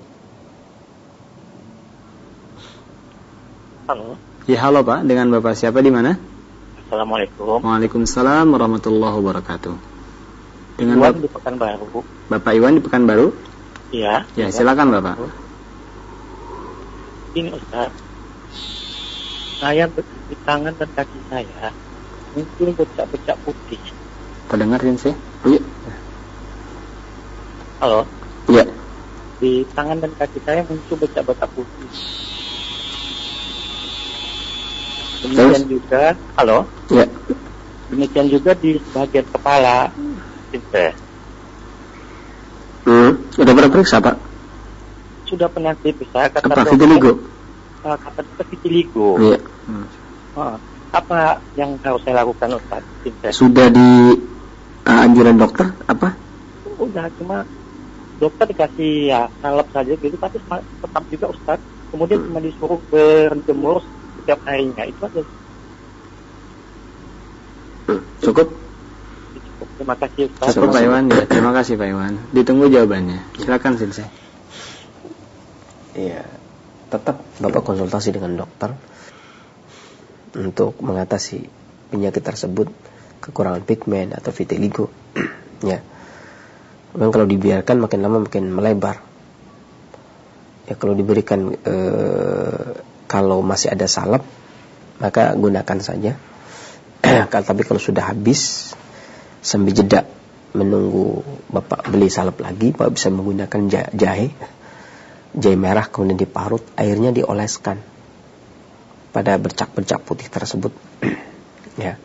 Halo. Ya, halo Pak. Dengan Bapak siapa di mana? Assalamualaikum. Waalaikumsalam warahmatullahi wabarakatuh. Dengan Iwan Bap- di Pekanbaru. Bapak Iwan di Pekanbaru? Iya. Ya, silakan Bapak. Ini Ustaz, saya di tangan dan kaki saya muncul bercak-bercak putih. Terdengar Sensei? Iya. Halo. Iya. Di tangan dan kaki saya muncul bercak-bercak putih. Demikian Terus? juga, halo. Iya. Demikian juga di bagian kepala, Sensei. Hmm. Udah pernah periksa Pak? Sudah pernah diperiksa kata Apa dokter, vitiligo? uh, kata dokter vitiligo. Iya. Hmm. Uh, apa yang harus saya lakukan Ustaz? Sensei? Sudah di uh, anjuran dokter apa? Udah, cuma dokter dikasih ya salep saja gitu, tapi tetap juga Ustaz. Kemudian cuma disuruh berjemur setiap harinya, itu aja. Hmm. Cukup? Terima kasih Ustaz. Cukup Pak Iwan. Ya, terima kasih Pak Iwan. Ditunggu jawabannya. Silakan Sensei. Iya, tetap Bapak konsultasi dengan dokter untuk mengatasi penyakit tersebut, kekurangan pigmen atau vitiligo. Ya, memang kalau dibiarkan makin lama makin melebar. Ya, kalau diberikan e, kalau masih ada salep maka gunakan saja. Tapi kalau sudah habis, sambil jeda menunggu Bapak beli salep lagi, Bapak bisa menggunakan jahe. Jahe merah kemudian diparut, airnya dioleskan pada bercak-bercak putih tersebut. Ya.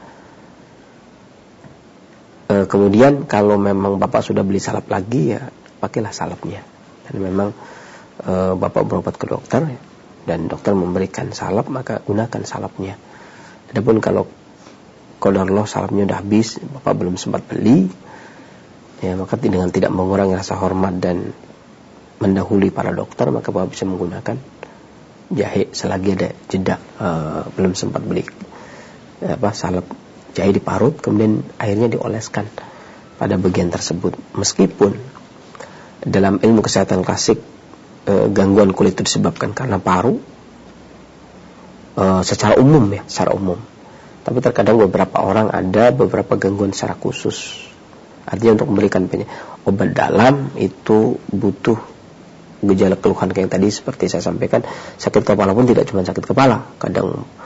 E, kemudian kalau memang Bapak sudah beli salep lagi, ya pakailah salepnya. Dan memang e, Bapak berobat ke dokter, ya, dan dokter memberikan salep, maka gunakan salepnya. Adapun kalau qadarullah salepnya udah habis, Bapak belum sempat beli, ya maka dengan tidak mengurangi rasa hormat dan mendahului para dokter, maka Bapak bisa menggunakan jahe selagi ada jeda, uh, belum sempat beli apa salep, jahe diparut kemudian airnya dioleskan pada bagian tersebut. Meskipun dalam ilmu kesehatan klasik uh, gangguan kulit itu disebabkan karena paru uh, secara umum ya, secara umum. Tapi terkadang beberapa orang ada beberapa gangguan secara khusus. Artinya untuk memberikan obat dalam itu butuh gejala keluhan kayak yang tadi seperti saya sampaikan. Sakit kepala pun tidak cuma sakit kepala, kadang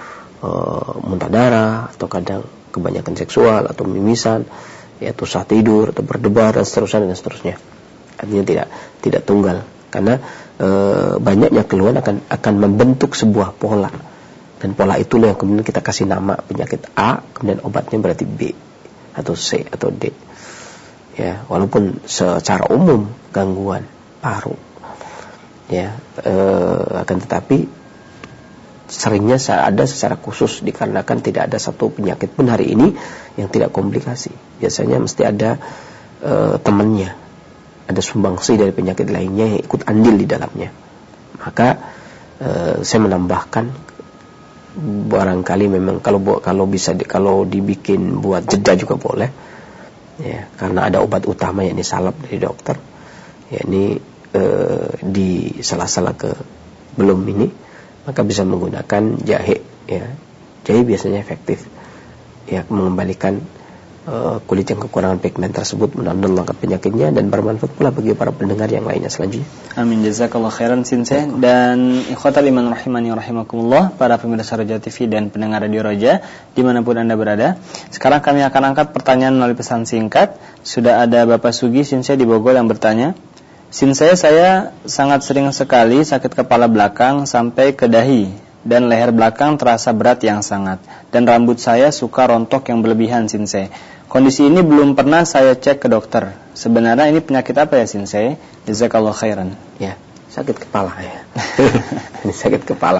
uh, muntah darah, atau kadang kebanyakan seksual, atau mimisan, ya, susah tidur, atau berdebar, dan seterusnya dan seterusnya. Artinya tidak tidak tunggal, karena uh, banyaknya keluhan akan akan membentuk sebuah pola, dan pola itulah yang kemudian kita kasih nama penyakit A, kemudian obatnya berarti B atau C atau D. Ya, walaupun secara umum gangguan paru, ya, uh, akan tetapi seringnya ada secara khusus dikarenakan tidak ada satu penyakit pun hari ini yang tidak komplikasi. Biasanya mesti ada e, temannya, ada sumbangsi dari penyakit lainnya yang ikut andil di dalamnya. Maka e, saya menambahkan, barangkali memang kalau kalau bisa di, kalau dibikin buat jeda juga boleh, ya, karena ada obat utama yang disalap dari dokter, yakni e, di sela-sela ke belum ini, maka bisa menggunakan jahe, ya. Jahe biasanya efektif, ya, mengembalikan uh, kulit yang kekurangan pigmen tersebut, mudah-mudahan mengangkat penyakitnya dan bermanfaat pula bagi para pendengar yang lainnya selanjutnya. Amin, jazakallah khairan Sinse. Dan ikhwatal iman rahimani rahimakumullah, para pemirsa Roja T V dan pendengar Radio Roja dimanapun Anda berada. Sekarang kami akan angkat pertanyaan melalui pesan singkat. Sudah ada Bapak Sugi Sinse di Bogor yang bertanya, Sin saya, saya sangat sering sekali sakit kepala belakang sampai ke dahi, dan leher belakang terasa berat yang sangat, dan rambut saya suka rontok yang berlebihan Sin saya. Kondisi ini belum pernah saya cek ke dokter. Sebenarnya ini penyakit apa ya Sin saya? Jazakallahu khairan. Ya, sakit kepala ya. Ini sakit kepala.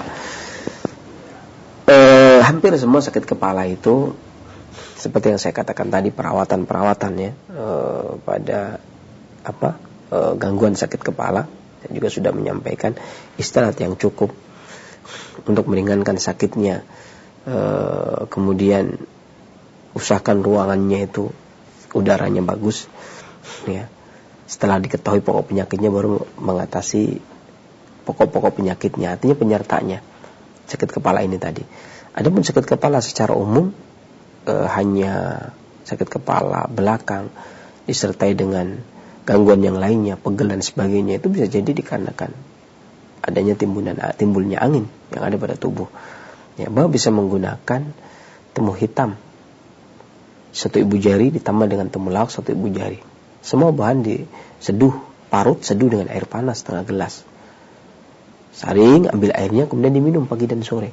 Eh, hampir semua sakit kepala itu seperti yang saya katakan tadi, perawatan-perawatan ya, eh, pada apa? gangguan sakit kepala. Saya juga sudah menyampaikan istirahat yang cukup untuk meringankan sakitnya, e, kemudian usahakan ruangannya itu udaranya bagus, ya. Setelah diketahui pokok penyakitnya baru mengatasi pokok-pokok penyakitnya, artinya penyertanya sakit kepala ini tadi. Adapun sakit kepala secara umum e, hanya sakit kepala belakang disertai dengan gangguan yang lainnya, pegel dan sebagainya, itu bisa jadi dikarenakan adanya timbunan timbulnya angin yang ada pada tubuh. Ya, bahwa bisa menggunakan temu hitam satu ibu jari ditambah dengan temulawak satu ibu jari. Semua bahan diseduh, parut, seduh dengan air panas setengah gelas. Saring, ambil airnya kemudian diminum pagi dan sore.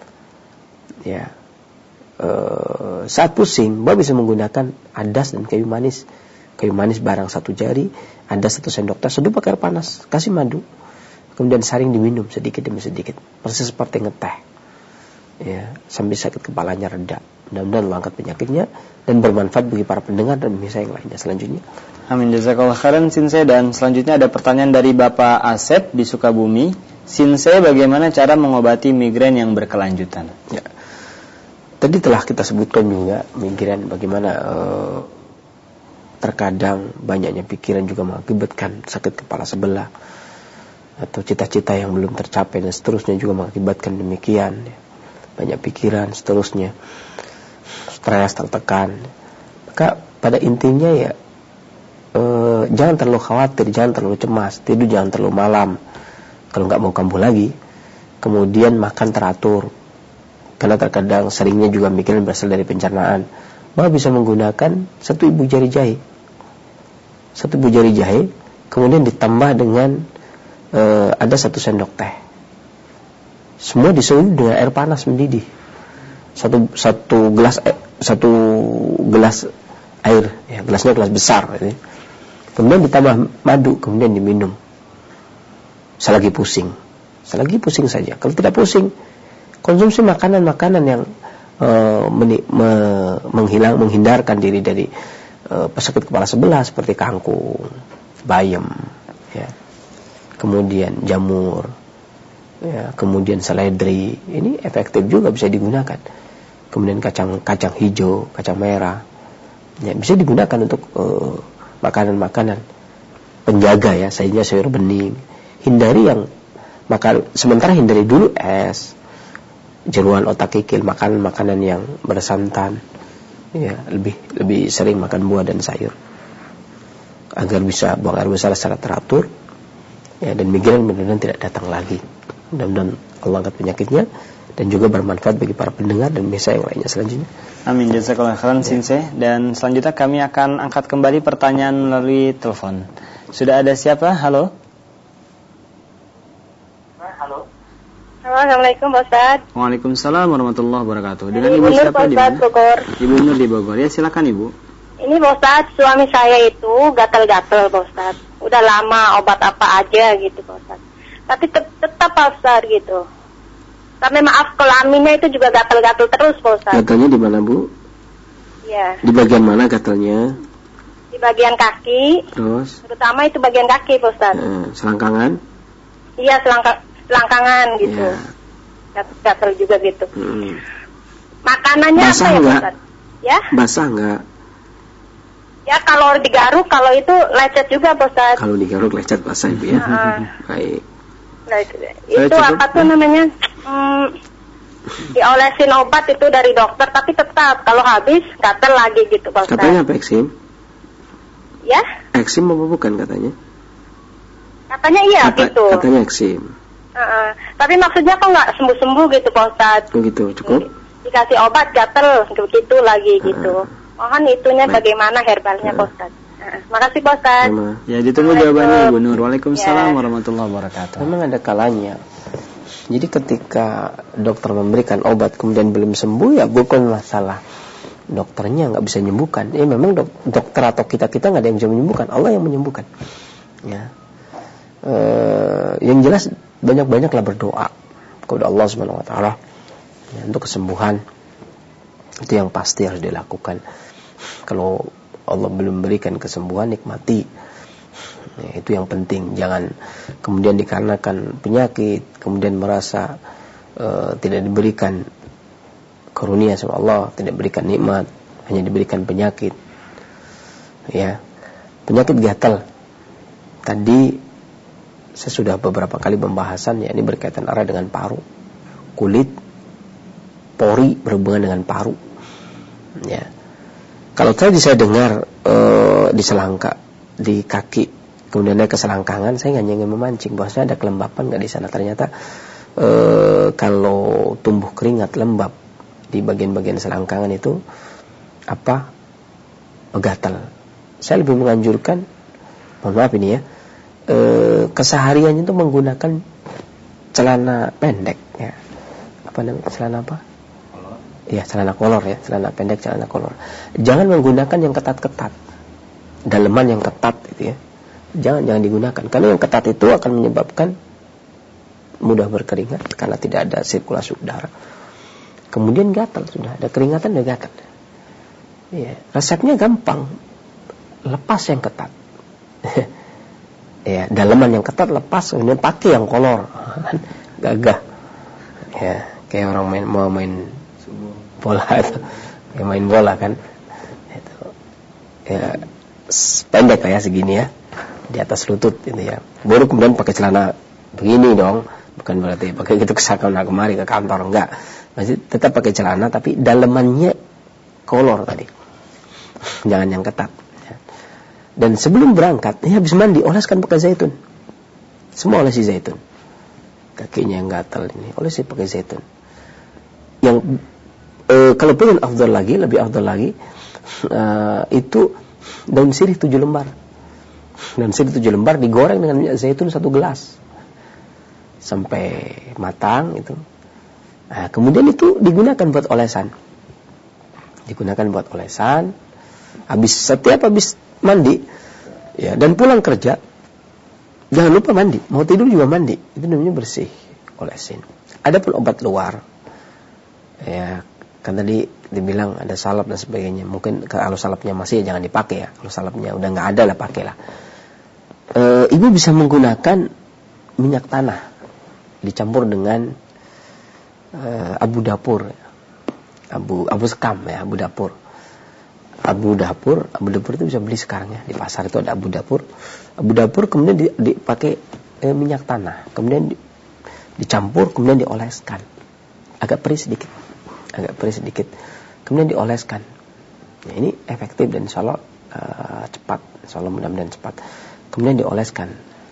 Ya, e, saat pusing, bahwa bisa menggunakan adas dan kayu manis. Kayu manis barang satu jari, ada satu sendok teh, seduh pakai air panas, kasih madu, kemudian saring diminum sedikit demi sedikit, persis seperti ngeteh, ya, sambil sakit kepalanya reda. Mudah-mudahan mengangkat penyakitnya dan bermanfaat bagi para pendengar dan pemirsa yang lainnya selanjutnya. Amin, jazakallah khairan Sinse. Dan selanjutnya ada pertanyaan dari Bapak Asep di Sukabumi. Sinse, bagaimana cara mengobati migrain yang berkelanjutan? Ya, tadi telah kita sebutkan juga migrain bagaimana. Uh, Terkadang banyaknya pikiran juga mengakibatkan sakit kepala sebelah, atau cita-cita yang belum tercapai dan seterusnya juga mengakibatkan demikian. Banyak pikiran seterusnya, stres, tertekan. Maka pada intinya ya eh, jangan terlalu khawatir, jangan terlalu cemas, tidur jangan terlalu malam kalau nggak mau kambuh lagi. Kemudian makan teratur, karena terkadang seringnya juga mikiran berasal dari pencernaan. Bahwa bisa menggunakan satu ibu jari jahe, satu ibu jari jahe, kemudian ditambah dengan e, ada satu sendok teh. Semua disusun dengan air panas mendidih. Satu satu gelas eh, satu gelas air, ya, gelasnya gelas besar. Ya. Kemudian ditambah madu, kemudian diminum. Selagi pusing, selagi pusing saja. Kalau tidak pusing, konsumsi makanan-makanan yang e, meni, me, menghilang, menghindarkan diri dari pesakit kepala sebelah seperti kangkung, bayam, ya, kemudian jamur, ya, kemudian seledri, ini efektif juga bisa digunakan. Kemudian kacang kacang hijau, kacang merah, ya, bisa digunakan untuk uh, makanan-makanan penjaga ya, sayurnya sayur bening. Hindari yang makan, sementara hindari dulu es, jeruan, otak kikil, makanan-makanan yang bersantan. Ya, lebih lebih sering makan buah dan sayur agar bisa buang air besar secara teratur, ya, dan migrain benar-benar tidak datang lagi. Mudah-mudahan Allah angkat penyakitnya dan juga bermanfaat bagi para pendengar dan pemirsa yang lainnya selanjutnya. Amin, jazakallahu khairan Sinse. Dan selanjutnya kami akan angkat kembali pertanyaan melalui telepon. Sudah ada siapa? Halo. Halo. Assalamualaikum Pak Ustaz. Waalaikumsalam warahmatullahi wabarakatuh. Dengan Ibu Ibu Nur, siapa Pak di Ustaz, mana? Bogor. Ibu Nur di Bogor. Ya, silakan Ibu. Ini Pak Ustaz, suami saya itu gatal-gatal Pak Ustaz. Udah lama obat apa aja gitu Pak Ustaz. Tapi te- tetap Pak Ustaz gitu. Tapi maaf kelaminnya itu juga gatal-gatal terus Pak Ustaz. Gatalnya di mana, Bu? Iya. Di bagian mana gatalnya? Di bagian kaki. Terus? Terutama itu bagian kaki Pak Ustaz. Eh, selangkangan? Iya, selangka- selangkangan gitu. Ya. Gatal-gatal juga gitu. Hmm. Makanannya Basah apa ya Pak enggak? Ustaz? Ya? Basah enggak? Ya kalau digaruk, kalau itu lecet juga Pak Ustaz. Kalau digaruk lecet basah Ibu ya. Heeh. Baik. Nah, itu, itu cukup, apa tuh ya. namanya? Hmm, diolesin obat itu dari dokter, tapi tetap kalau habis gatal lagi gitu Pak Ustaz. Katanya apa, eksim? Ya? Eksim apa bukan katanya? Katanya iya Kata, gitu. Katanya eksim. Uh-uh. Tapi maksudnya kok nggak sembuh-sembuh gitu Pak Ustaz. Begitu, cukup? Dikasih obat gatal gitu lagi gitu. Mohon itunya Baik. bagaimana herbalnya Pak Ustaz. Uh, makasih Pak Ustaz. Sama. Ya, ditunggu jawabannya Ibu Nur. Waalaikumsalam Ya. warahmatullahi wabarakatuh. Memang ada kalanya. Jadi ketika dokter memberikan obat kemudian belum sembuh, ya bukan masalah dokternya nggak bisa menyembuhkan. Ya memang dok- dokter atau kita kita nggak ada yang bisa menyembuhkan. Allah yang menyembuhkan. Ya. E, yang jelas banyak-banyaklah berdoa kepada Allah Subhanahu Wa Taala ya, untuk kesembuhan. Itu yang pasti harus dilakukan. Kalau Allah belum berikan kesembuhan, nikmati. Ya, itu yang penting. Jangan kemudian dikarenakan penyakit kemudian merasa uh, tidak diberikan karunia sama Allah, tidak diberikan nikmat, hanya diberikan penyakit. Ya, penyakit gatal. Tadi saya sudah beberapa kali pembahasan, ya ini berkaitan erat dengan paru, kulit, pori berhubungan dengan paru. Ya, kalau tadi saya dengar uh, di selangka, di kaki, kemudian naik ke selangkangan, saya nggak ingin memancing bahwasanya ada kelembapan nggak di sana. Ternyata e, kalau tumbuh keringat lembab di bagian-bagian selangkangan itu apa? Gatal. Saya lebih menganjurkan, mohon maaf ini ya, e, kesehariannya itu menggunakan celana pendek, ya. Apa namanya? Celana apa? Kolor. Ya, celana kolor ya, celana pendek, celana kolor. Jangan menggunakan yang ketat-ketat, daleman yang ketat, gitu ya. Jangan jangan digunakan, karena yang ketat itu akan menyebabkan mudah berkeringat karena tidak ada sirkulasi udara. Kemudian gatal, sudah ada keringatan dan gatal. Ya, resepnya gampang, lepas yang ketat. Ya, daleman yang ketat lepas, kemudian pakai yang kolor, gagah. Ya, kayak orang main mau main bola itu, kayak main bola kan. Itu, ya pendek ya segini ya. Di atas lutut gitu ya. Baru kemudian pakai celana begini dong. Bukan berarti pakai gitu kesana kemari ke kantor, enggak. Masih tetap pakai celana tapi dalemannya kolor tadi. Jangan yang ketat ya. Dan sebelum berangkat, ya habis mandi oleskan pakai zaitun. Semua olesi zaitun. Kakinya yang gatal ini olesi pakai zaitun. Yang e, kalau pengen afdal lagi, lebih afdal lagi, e, itu daun sirih tujuh lembar. Dan sirih tujuh lembar digoreng dengan minyak zaitun satu gelas sampai matang itu. Nah, kemudian itu digunakan buat olesan. Digunakan buat olesan. Habis setiap habis mandi, ya dan pulang kerja, jangan lupa mandi. Mau tidur juga mandi. Itu namanya bersih, olesin. Adapun obat luar, ya kan tadi dibilang ada salep dan sebagainya. Mungkin kalau salepnya masih ya jangan dipakai ya. Kalau salepnya udah nggak ada lah pakailah. E, ibu bisa menggunakan minyak tanah dicampur dengan e, abu dapur, abu abu sekam ya, abu dapur, abu dapur, abu dapur itu bisa beli sekarang ya di pasar itu ada abu dapur, abu dapur kemudian dipakai e, minyak tanah, kemudian di, dicampur kemudian dioleskan, agak perih sedikit, agak perih sedikit, kemudian dioleskan. Ya, ini efektif dan insya Allah e, cepat, insya Allah mudah-mudahan cepat. Kemudian dioleskan.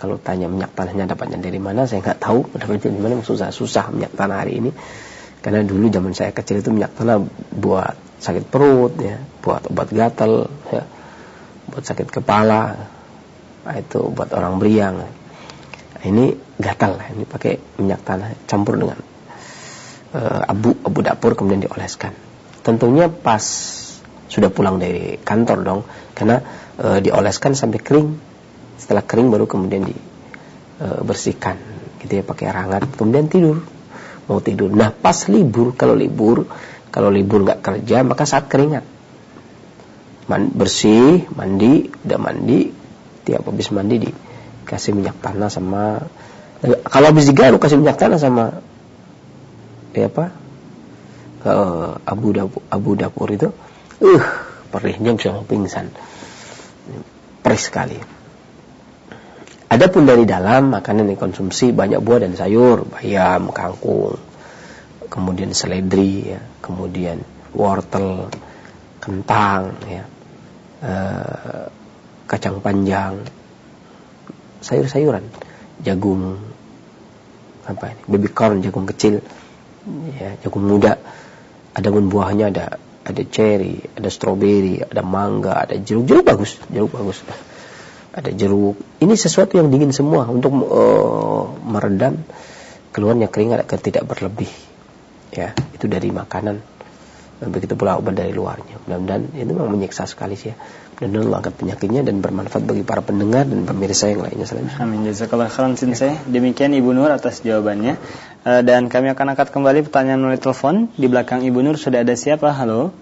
Kalau tanya minyak tanahnya dapatnya dari mana, saya nggak tahu dapatnya dari mana. Susah susah minyak tanah hari ini, karena dulu zaman saya kecil itu minyak tanah buat sakit perut, ya, buat obat gatal, ya, buat sakit kepala, nah, itu buat orang beriang. Nah, ini gatal, ini pakai minyak tanah campur dengan uh, abu abu dapur kemudian dioleskan. Tentunya pas sudah pulang dari kantor dong, karena uh, dioleskan sampai kering. Setelah kering baru kemudian dibersihkan, e, gitu ya, pakai air hangat, kemudian tidur, mau tidur. Nah pas libur, kalau libur, kalau libur nggak kerja, maka saat keringat, Man, bersih, mandi, udah mandi, tiap habis mandi dikasih minyak tanah sama, eh, kalau habis digaruk kasih minyak tanah sama, ya apa, e, abu dapur, abu dapur itu, uh, perihnya bisa mau pingsan, perih sekali. Adapun dari dalam makanan yang dikonsumsi banyak buah dan sayur, bayam, kangkung, kemudian seledri, ya, kemudian wortel, kentang, ya, eh, kacang panjang, sayur-sayuran, jagung, apa ini, baby corn, jagung kecil, ya, jagung muda. Adapun buahnya ada ada cherry, ada strawberry, ada mangga, ada jeruk, jeruk bagus, jeruk bagus. Ada jeruk. Ini sesuatu yang dingin semua untuk uh, meredam keluarnya keringat agar tidak berlebih. Ya, itu dari makanan. Begitu pula obat dari luarnya. Mudah-mudahan itu memang menyiksa sekali sih ya. Mudah-mudahan Allah angkat penyakitnya dan bermanfaat bagi para pendengar dan pemirsa yang lainnya selanjutnya. Amin. Jazakallah khairan Sensei. Demikian Ibu Nur atas jawabannya. Uh, dan kami akan angkat kembali pertanyaan melalui telepon. Di belakang Ibu Nur sudah ada siapa? Halo.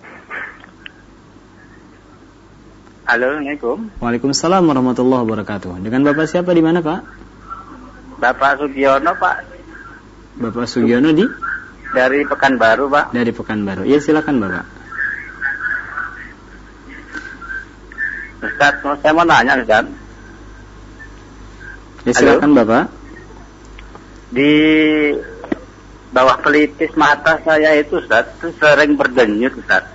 Halo, Assalamualaikum. Waalaikumsalam warahmatullahi wabarakatuh. Dengan Bapak siapa di mana, Pak? Bapak Sugiono, Pak. Bapak Sugiono di? Dari Pekanbaru, Pak. Dari Pekanbaru. Ya, silakan, Bapak. Ustaz, saya mau nanya, Ustaz. Ya, silakan, Halo? Bapak. Di bawah pelipis mata saya itu, Ustaz, itu sering berdenyut, Ustaz.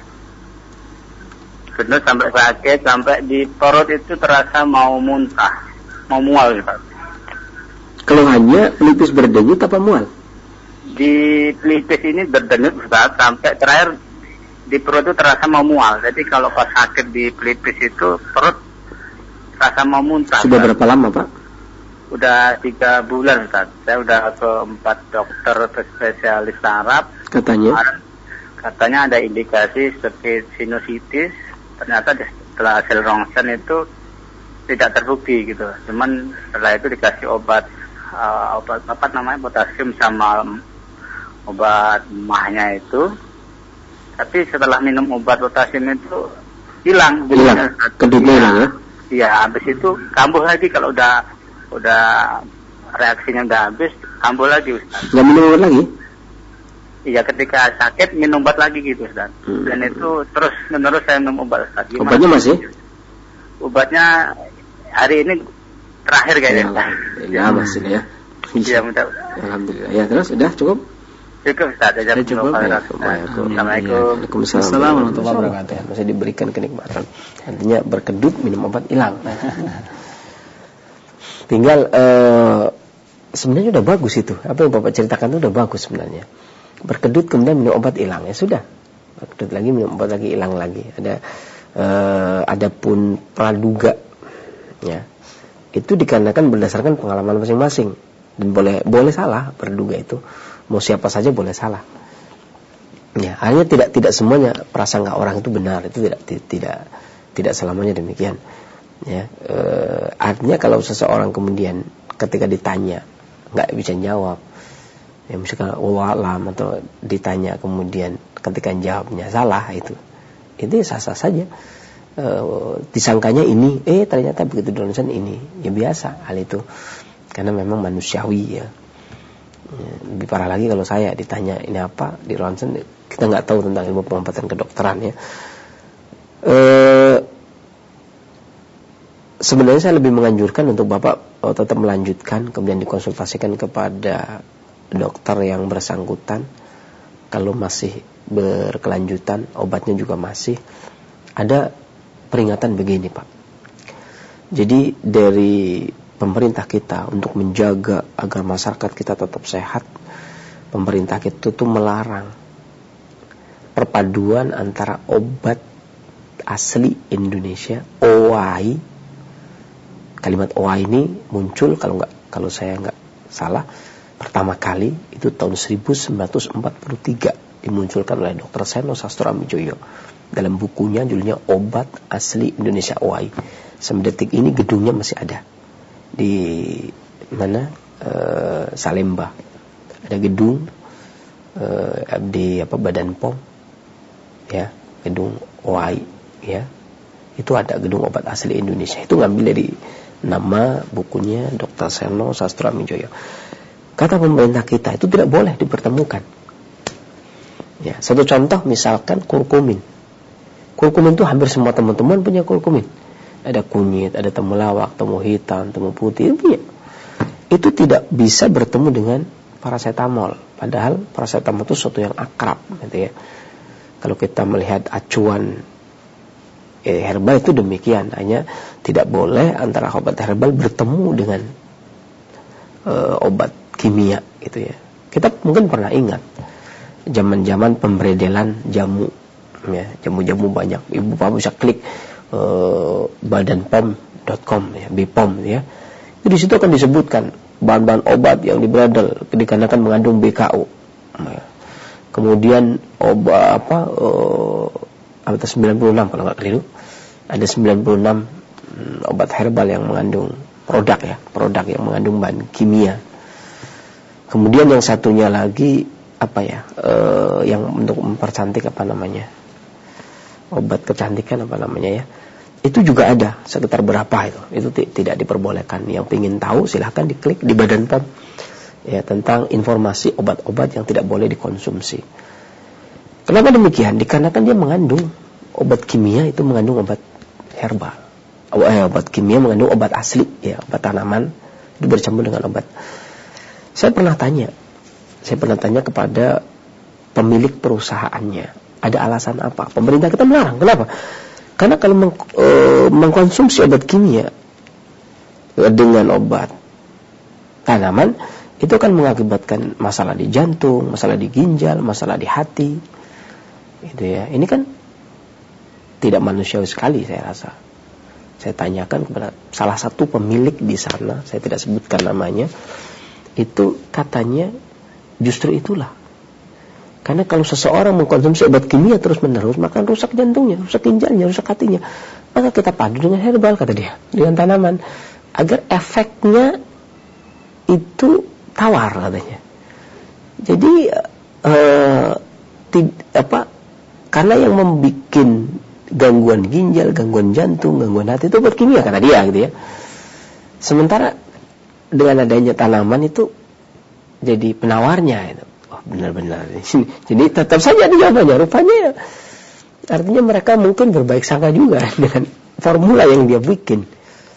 Benar sampai sakit, sampai di perut itu terasa mau muntah, mau mual gitu. Keluhannya pelipis berdenyut apa mual? Di pelipis ini berdenyut Ustaz, sampai terakhir di perut itu terasa mau mual. Jadi kalau pas sakit di pelipis itu perut terasa mau muntah. Sudah Ustaz. Berapa lama Pak? Udah tiga bulan Ustaz. Saya udah ke empat dokter spesialis saraf. Katanya? Katanya ada indikasi seperti sinusitis. Ternyata setelah hasil rongsen itu tidak terbukti gitu. Cuman setelah itu dikasih obat, uh, obat apa namanya, potasium sama obat mahnya itu. Tapi setelah minum obat potasium itu hilang. Hilang. Kedua hilang ya? Iya, habis itu kambuh lagi kalau udah udah reaksinya udah habis, kambuh lagi Ustaz. Nggak minum obat lagi? Iya, ketika sakit minum obat lagi gitu Ustaz. Hmm. Dan itu terus menerus saya minum obat Ustaz. Gimana? Obatnya masih? Obatnya hari ini terakhir kayaknya. Ya, ya masih ya. Iya, mudah. Alhamdulillah. Ya, terus sudah cukup? Cukup Ustaz. Ya, cukup. Ya. Assalamualaikum. Waalaikumsalam warahmatullahi wabarakatuh. Masih diberikan kenikmatan. Artinya berkedut minum obat hilang. Tinggal uh, sebenarnya udah bagus itu. Apa yang Bapak ceritakan itu udah bagus sebenarnya. Berkedut kemudian minum obat hilang, ya sudah. Berkedut lagi minum obat lagi hilang lagi. Ada uh, adapun praduga, ya, itu dikarenakan berdasarkan pengalaman masing-masing dan boleh boleh salah praduga itu. Mau siapa saja boleh salah. Ya, hanya tidak tidak semuanya prasangka orang itu benar, itu tidak tidak tidak selamanya demikian. Ya, uh, artinya kalau seseorang kemudian ketika ditanya nggak bisa jawab. Ya misalkan walam atau ditanya kemudian ketika jawabnya salah, itu itu sah-sah saja. E, disangkanya ini, eh ternyata begitu dosen ini, ya biasa hal itu karena memang manusiawi ya. Ya, lebih parah lagi kalau saya ditanya ini apa di ronsen, kita nggak tahu tentang ilmu pengobatan kedokteran ya. E, sebenarnya saya lebih menganjurkan untuk Bapak oh, tetap melanjutkan kemudian dikonsultasikan kepada dokter yang bersangkutan. Kalau masih berkelanjutan, obatnya juga masih ada peringatan begini Pak. Jadi dari pemerintah kita untuk menjaga agar masyarakat kita tetap sehat, pemerintah kita itu melarang perpaduan antara obat asli Indonesia, O A I. Kalimat O A I ini muncul kalau nggak kalau saya nggak salah pertama kali itu tahun seribu sembilan ratus empat puluh tiga dimunculkan oleh dokter Seno Sastroamidjojo dalam bukunya judulnya Obat Asli Indonesia O A I. Sampai detik ini gedungnya masih ada di mana e, Salemba, ada gedung e, di apa Badan P O M ya, gedung O A I ya, itu ada gedung Obat Asli Indonesia, itu ngambil dari nama bukunya dokter Seno Sastroamidjojo. Kata pemerintah kita itu tidak boleh dipertemukan. Ya, satu contoh misalkan kurkumin. Kurkumin itu hampir semua teman-teman punya kurkumin. Ada kunyit, ada temulawak, temu hitam, temu putih, itu punya. Itu tidak bisa bertemu dengan paracetamol. Padahal paracetamol itu sesuatu yang akrab, gitu ya. Kalau kita melihat acuan eh, herbal itu demikian, hanya tidak boleh antara obat herbal bertemu dengan eh, obat kimia, gitu ya. Kita mungkin pernah ingat zaman-zaman pemberedelan jamu, ya, jamu-jamu banyak. Ibu Bapak bisa klik uh, badan pom dot com ya, B P O M ya. Di situ akan disebutkan bahan-bahan obat yang diberedel dikarenakan mengandung B K U. Ya. Kemudian obat apa uh, ada sembilan puluh enam kalau nggak keliru. Ada sembilan puluh enam hmm, obat herbal yang mengandung produk ya, produk yang mengandung bahan kimia. Kemudian yang satunya lagi apa ya, e, yang untuk mempercantik apa namanya, obat kecantikan apa namanya ya, itu juga ada sekitar berapa itu, itu t- tidak diperbolehkan. Yang ingin tahu silahkan diklik di Badan P O M ya tentang informasi obat-obat yang tidak boleh dikonsumsi. Kenapa demikian? Dikarenakan dia mengandung obat kimia, itu mengandung obat herbal, eh, obat kimia mengandung obat asli ya, obat tanaman itu bercampur dengan obat. Saya pernah tanya, saya pernah tanya kepada pemilik perusahaannya, ada alasan apa? Pemerintah kita melarang. Kenapa? Karena kalau meng, e, mengkonsumsi obat kimia dengan obat tanaman, itu akan mengakibatkan masalah di jantung, masalah di ginjal, masalah di hati. Gitu ya. Ini kan tidak manusiawi sekali saya rasa. Saya tanyakan kepada salah satu pemilik di sana, saya tidak sebutkan namanya. Itu katanya justru itulah. Karena kalau seseorang mengkonsumsi obat kimia terus-menerus, maka rusak jantungnya, rusak ginjalnya, rusak hatinya. Maka kita padu dengan herbal, kata dia, dengan tanaman, agar efeknya itu tawar, katanya. Jadi eh, tid, apa? Karena yang membuat gangguan ginjal, gangguan jantung, gangguan hati itu obat kimia, kata dia, gitu ya. Sementara dengan adanya tanaman itu jadi penawarnya itu. Oh, benar-benar. Jadi tetap saja ada jawabannya. Rupanya artinya mereka mungkin berbaik sangka juga dengan formula yang dia bikin.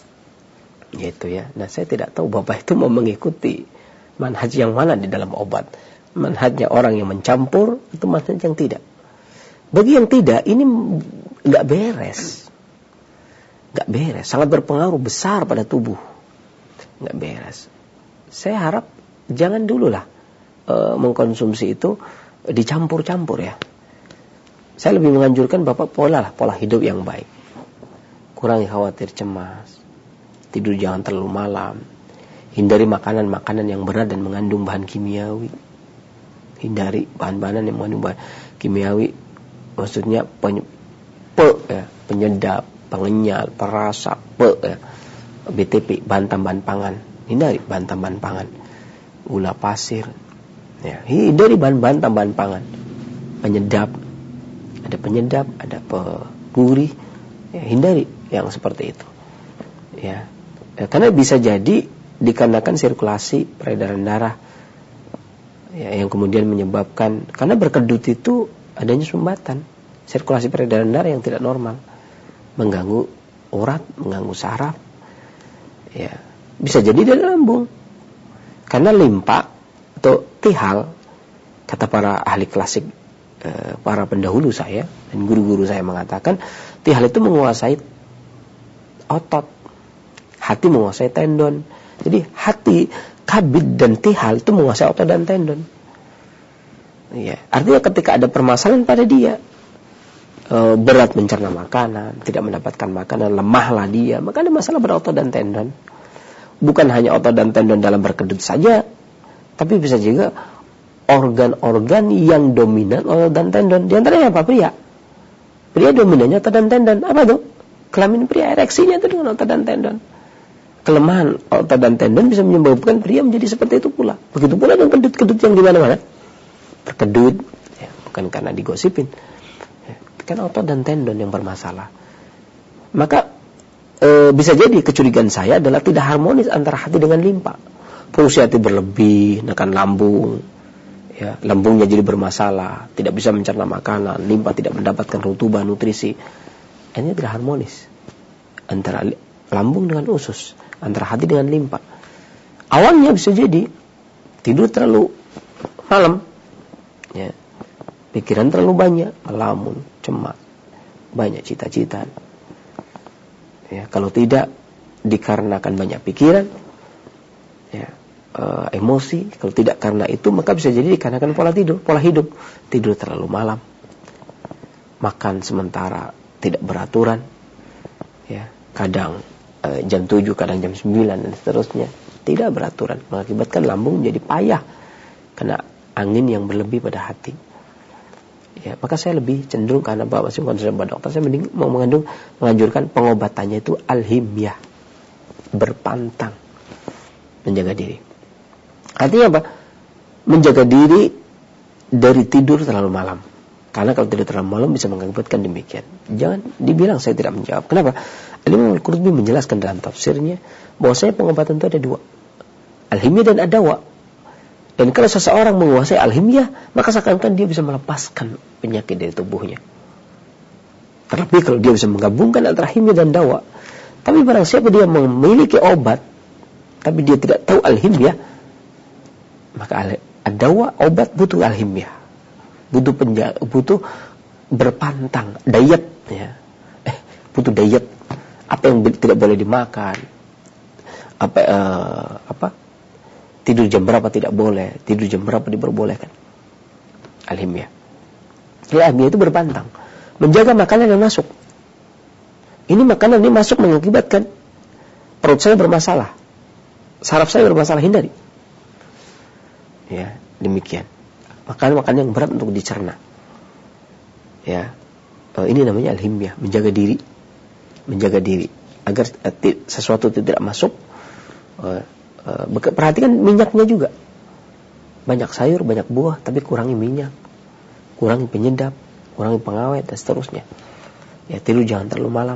Gitu ya. Nah, saya tidak tahu Bapak itu mau mengikuti manhaj yang mana di dalam obat. Manhajnya orang yang mencampur atau manhaj yang tidak. Bagi yang tidak, ini enggak beres. Enggak beres, sangat berpengaruh besar pada tubuh. Nggak beres. Saya harap jangan dululah e, mengkonsumsi itu dicampur-campur ya. Saya lebih menganjurkan Bapak pola lah, pola hidup yang baik. Kurangi khawatir cemas, tidur jangan terlalu malam, hindari makanan-makanan yang berat dan mengandung bahan kimiawi. Hindari bahan-bahan yang mengandung bahan kimiawi, maksudnya penye, pe, ya, penyedap, pengenyal, perasa, pe, ya. B T P, bahan tambahan pangan. Hindari bahan tambahan pangan. Gula pasir. Ya, hindari bahan-bahan tambahan pangan. Penyedap. Ada penyedap, ada pegurih. Ya, hindari yang seperti itu. Ya. Ya, karena bisa jadi dikarenakan sirkulasi peredaran darah. Ya, yang kemudian menyebabkan, karena berkedut itu adanya sumbatan. Sirkulasi peredaran darah yang tidak normal. Mengganggu urat, mengganggu saraf. Ya, bisa jadi dari lambung. Karena limpa atau tihal, kata para ahli klasik, eh, para pendahulu saya dan guru-guru saya mengatakan, tihal itu menguasai otot, hati menguasai tendon. Jadi hati, kabid dan tihal itu menguasai otot dan tendon. Ya, artinya ketika ada permasalahan pada dia, e, berat mencerna makanan, tidak mendapatkan makanan, lemahlah dia, maka ada masalah pada otot dan tendon. Bukan hanya otot dan tendon dalam berkedut saja, tapi bisa juga organ-organ yang dominan otot dan tendon. Di antaranya apa? Pria. Pria dominannya otot dan tendon. Apa itu? Kelamin pria, ereksinya itu dengan otot dan tendon. Kelemahan otot dan tendon bisa menyebabkan pria menjadi seperti itu pula. Begitu pula dengan kedut-kedut yang di mana-mana. Berkedut, ya, bukan karena digosipin, ya, kan otot dan tendon yang bermasalah. Maka e, bisa jadi kecurigaan saya adalah tidak harmonis antara hati dengan limpa. Fungsi hati berlebih, menekan lambung, ya, lambungnya jadi bermasalah, tidak bisa mencerna makanan, limpa tidak mendapatkan rutuban, nutrisi. Ini tidak harmonis antara lambung dengan usus, antara hati dengan limpa. Awalnya bisa jadi tidur terlalu malam, ya, pikiran terlalu banyak, melamun, cemas, banyak cita-cita. Ya, kalau tidak dikarenakan banyak pikiran, ya, e, emosi, kalau tidak karena itu maka bisa jadi dikarenakan pola tidur, pola hidup, tidur terlalu malam, makan sementara tidak beraturan, ya, kadang e, jam tujuh, kadang jam sembilan dan seterusnya, tidak beraturan, mengakibatkan lambung menjadi payah karena angin yang berlebih pada hati. Ya, maka saya lebih cenderung, karena Bapak masih konsultasi Pak dokter, saya mending mau mengandung menganjurkan pengobatannya itu alhimyah, berpantang, menjaga diri. Artinya apa? Menjaga diri dari tidur terlalu malam. Karena kalau tidur terlalu malam bisa mengakibatkan demikian. Jangan dibilang saya tidak menjawab. Kenapa? Al-Imam Al-Qurtubi menjelaskan dalam tafsirnya bahwasanya pengobatan itu ada dua, alhimyah dan ad-dawa. Dan kalau seseorang menguasai alhimyah, maka seakan-akan dia bisa melepaskan penyakit dari tubuhnya. Terlebih kalau dia bisa menggabungkan antara himyah dan dawa. Tapi barang siapa dia memiliki obat, tapi dia tidak tahu alhimyah, maka ad-dawa, obat, butuh alhimyah, butuh penja- butuh berpantang, diet, ya, eh, butuh diet. Apa yang tidak boleh dimakan, apa, uh, apa? Tidur jam berapa tidak boleh, tidur jam berapa diperbolehkan. Alhimyah. Ya, alhimyah itu berpantang, menjaga makanan yang masuk. Ini makanan ini masuk mengakibatkan perut saya bermasalah, saraf saya bermasalah, hindari. Ya, demikian. Makanan-makanan yang berat untuk dicerna. Ya, uh, ini namanya alhimyah, menjaga diri, menjaga diri agar uh, t- sesuatu tidak masuk. Uh, Uh, perhatikan minyaknya juga. Banyak sayur, banyak buah, tapi kurangi minyak, kurangi penyedap, kurangi pengawet dan seterusnya. Ya, tidur jangan terlalu malam.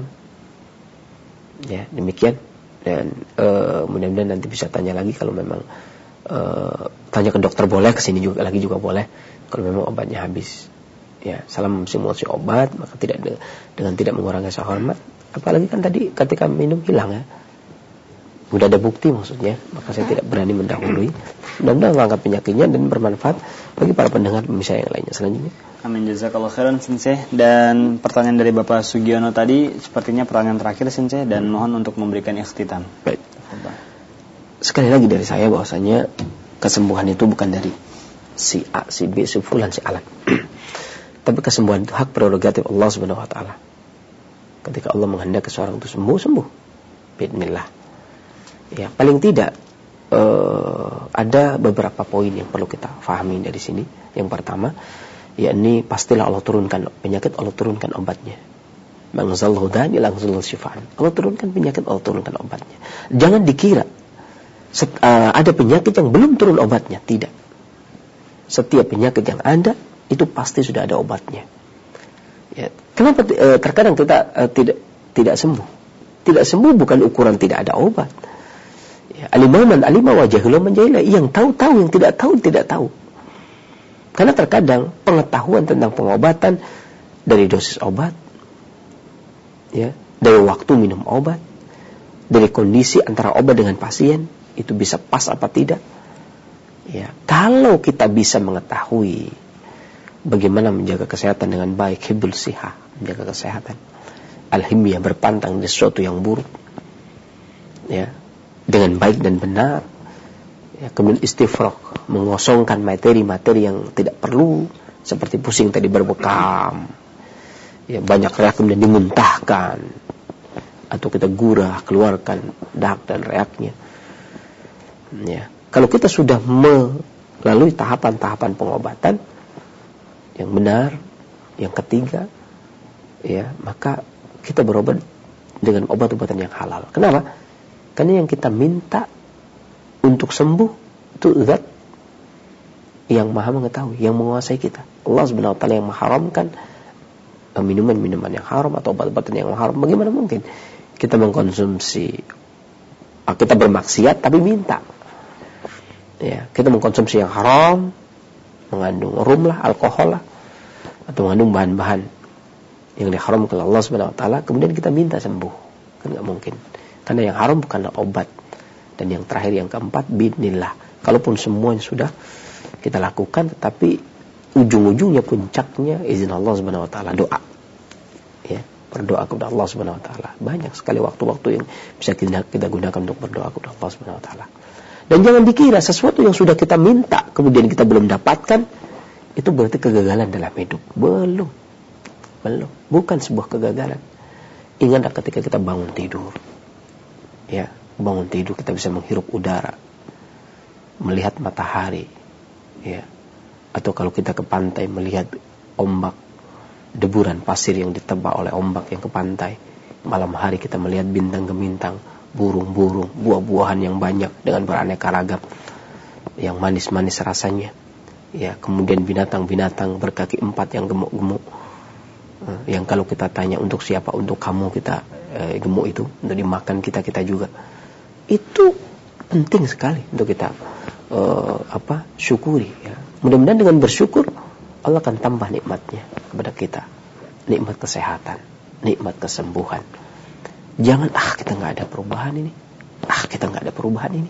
Ya, demikian. Dan uh, mudah-mudahan nanti bisa tanya lagi kalau memang uh, tanya ke dokter boleh, kesini juga lagi juga boleh. Kalau memang obatnya habis. Ya, salam simulasi obat, maka tidak de- dengan tidak mengurangi rasa hormat. Apalagi kan tadi ketika minum hilang, ya. Sudah ada bukti maksudnya, maka saya tidak berani mendahului. Mudah-mudahan mengangkat penyakitnya dan bermanfaat bagi para pendengar pemirsa yang lainnya. Selanjutnya. Amin, jazakallahu khairan Sensei. Dan pertanyaan dari Bapak Sugiono tadi sepertinya pertanyaan terakhir Sensei, dan mohon untuk memberikan ikhtitam. Baik. Sekali lagi dari saya bahwasanya kesembuhan itu bukan dari si A, si B, si fulan, si alan. Tapi kesembuhan itu hak prerogatif Allah Subhanahu wa taala. Ketika Allah menghendaki seorang itu sembuh, sembuh. Bismillah. Ya, paling tidak uh, ada beberapa poin yang perlu kita fahami dari sini. Yang pertama, yakni pastilah Allah turunkan penyakit, Allah turunkan obatnya. Mangzallahu dani langzalul syifaan. Allah turunkan penyakit, Allah turunkan obatnya. Jangan dikira set, uh, ada penyakit yang belum turun obatnya. Tidak. Setiap penyakit yang ada itu pasti sudah ada obatnya. Ya, kenapa uh, terkadang kita uh, tidak tidak sembuh? Tidak sembuh bukan ukuran tidak ada obat. Ya, alimaman alima wa jahilan jahila, yang tahu tahu, yang tidak tahu tidak tahu. Karena terkadang pengetahuan tentang pengobatan dari dosis obat, ya, dari waktu minum obat, dari kondisi antara obat dengan pasien itu bisa pas apa tidak. Ya, kalau kita bisa mengetahui bagaimana menjaga kesehatan dengan baik, hibul sihah, menjaga kesehatan, alhimiyah, berpantang dari sesuatu yang buruk. ya, dengan baik dan benar. Ya, kemudian istifraq, mengosongkan materi-materi yang tidak perlu, seperti pusing tadi berbekam, ya, banyak reak kemudian dimuntahkan, atau kita gurah, keluarkan dak dan reaknya. Ya, kalau kita sudah melalui tahapan-tahapan pengobatan yang benar, yang ketiga, ya, maka kita berobat dengan obat-obatan yang halal. Kenapa? Karena yang kita minta untuk sembuh itu zat yang maha mengetahui, yang menguasai kita. Allah subhanahu wa ta'ala yang mengharamkan minuman-minuman yang haram atau obat-obatan yang haram. Bagaimana mungkin kita mengkonsumsi, kita bermaksiat tapi minta, ya, kita mengkonsumsi yang haram, mengandung rum lah, alkohol lah, atau mengandung bahan-bahan yang diharamkan oleh Allah subhanahu wa ta'ala, kemudian kita minta sembuh. Kan gak mungkin. Karena yang haram bukanlah obat. Dan yang terakhir, yang keempat, biidznillah. Kalaupun semua yang sudah kita lakukan, tetapi ujung-ujungnya, puncaknya izin Allah subhanahu wa ta'ala, doa. Ya, berdoa kepada Allah subhanahu wa ta'ala. Banyak sekali waktu-waktu yang bisa kita, kita gunakan untuk berdoa kepada Allah subhanahu wa ta'ala. Dan jangan dikira sesuatu yang sudah kita minta kemudian kita belum dapatkan, itu berarti kegagalan dalam hidup. Belum. Belum. Bukan sebuah kegagalan. Ingat ketika kita bangun tidur. Ya, bangun tidur kita bisa menghirup udara, melihat matahari, ya, atau kalau kita ke pantai melihat ombak, deburan pasir yang ditebak oleh ombak yang ke pantai. Malam hari kita melihat bintang gemintang, burung-burung, buah-buahan yang banyak dengan beraneka ragam, yang manis-manis rasanya, ya, kemudian binatang-binatang berkaki empat yang gemuk-gemuk, yang kalau kita tanya untuk siapa, untuk kamu, kita eh, gemuk itu untuk dimakan kita kita juga. Itu penting sekali untuk kita uh, apa syukuri, ya. Mudah-mudahan dengan bersyukur Allah akan tambah nikmatnya kepada kita, nikmat kesehatan, nikmat kesembuhan. Jangan ah kita nggak ada perubahan ini, ah kita nggak ada perubahan ini.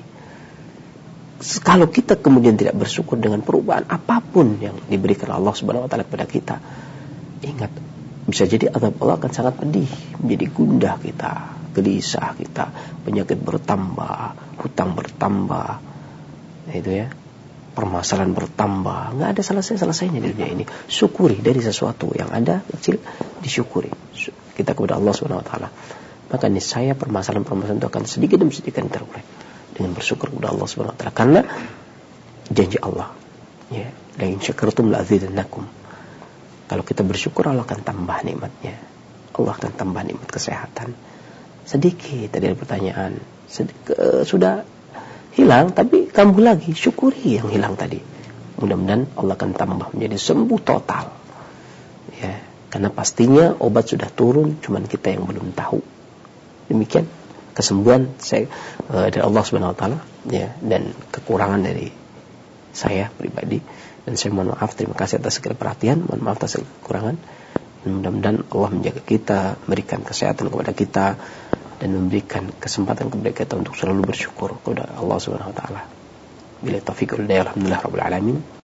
Kalau kita kemudian tidak bersyukur dengan perubahan apapun yang diberikan Allah Subhanahu Wa Taala kepada kita, ingat, bisa jadi azab Allah akan sangat pedih, menjadi gundah kita, gelisah kita, penyakit bertambah, hutang bertambah, itu ya, permasalahan bertambah, nggak ada selesai-selesainya di dunia ini. Syukuri dari sesuatu yang ada kecil, disyukuri kita kepada Allah Subhanahu Wa Taala. Maka niscaya permasalahan-permasalahan itu akan sedikit demi sedikit terurai dengan bersyukur kepada Allah Subhanahu Wa Taala, karena janji Allah, ya, la in syakartum la azidannakum. Kalau kita bersyukur, Allah akan tambah nikmatnya. Allah akan tambah nikmat kesehatan. Sedikit tadi ada pertanyaan, sedikit, uh, sudah hilang tapi kambuh lagi, syukuri yang hilang tadi. Mudah-mudahan Allah akan tambah menjadi sembuh total, ya, karena pastinya obat sudah turun, cuman kita yang belum tahu. Demikian kesembuhan saya uh, dari Allah Subhanahu Wa Taala, ya, dan kekurangan dari saya pribadi, dan saya mohon maaf, terima kasih atas segala perhatian, mohon maaf atas segala kekurangan. Mudah-mudahan Allah menjaga kita, berikan kesehatan kepada kita, dan memberikan kesempatan kepada kita untuk selalu bersyukur kepada Allah Subhanahu Wa Taala. Bila taufiq wal hidayah, alhamdulillah rabbil alamin.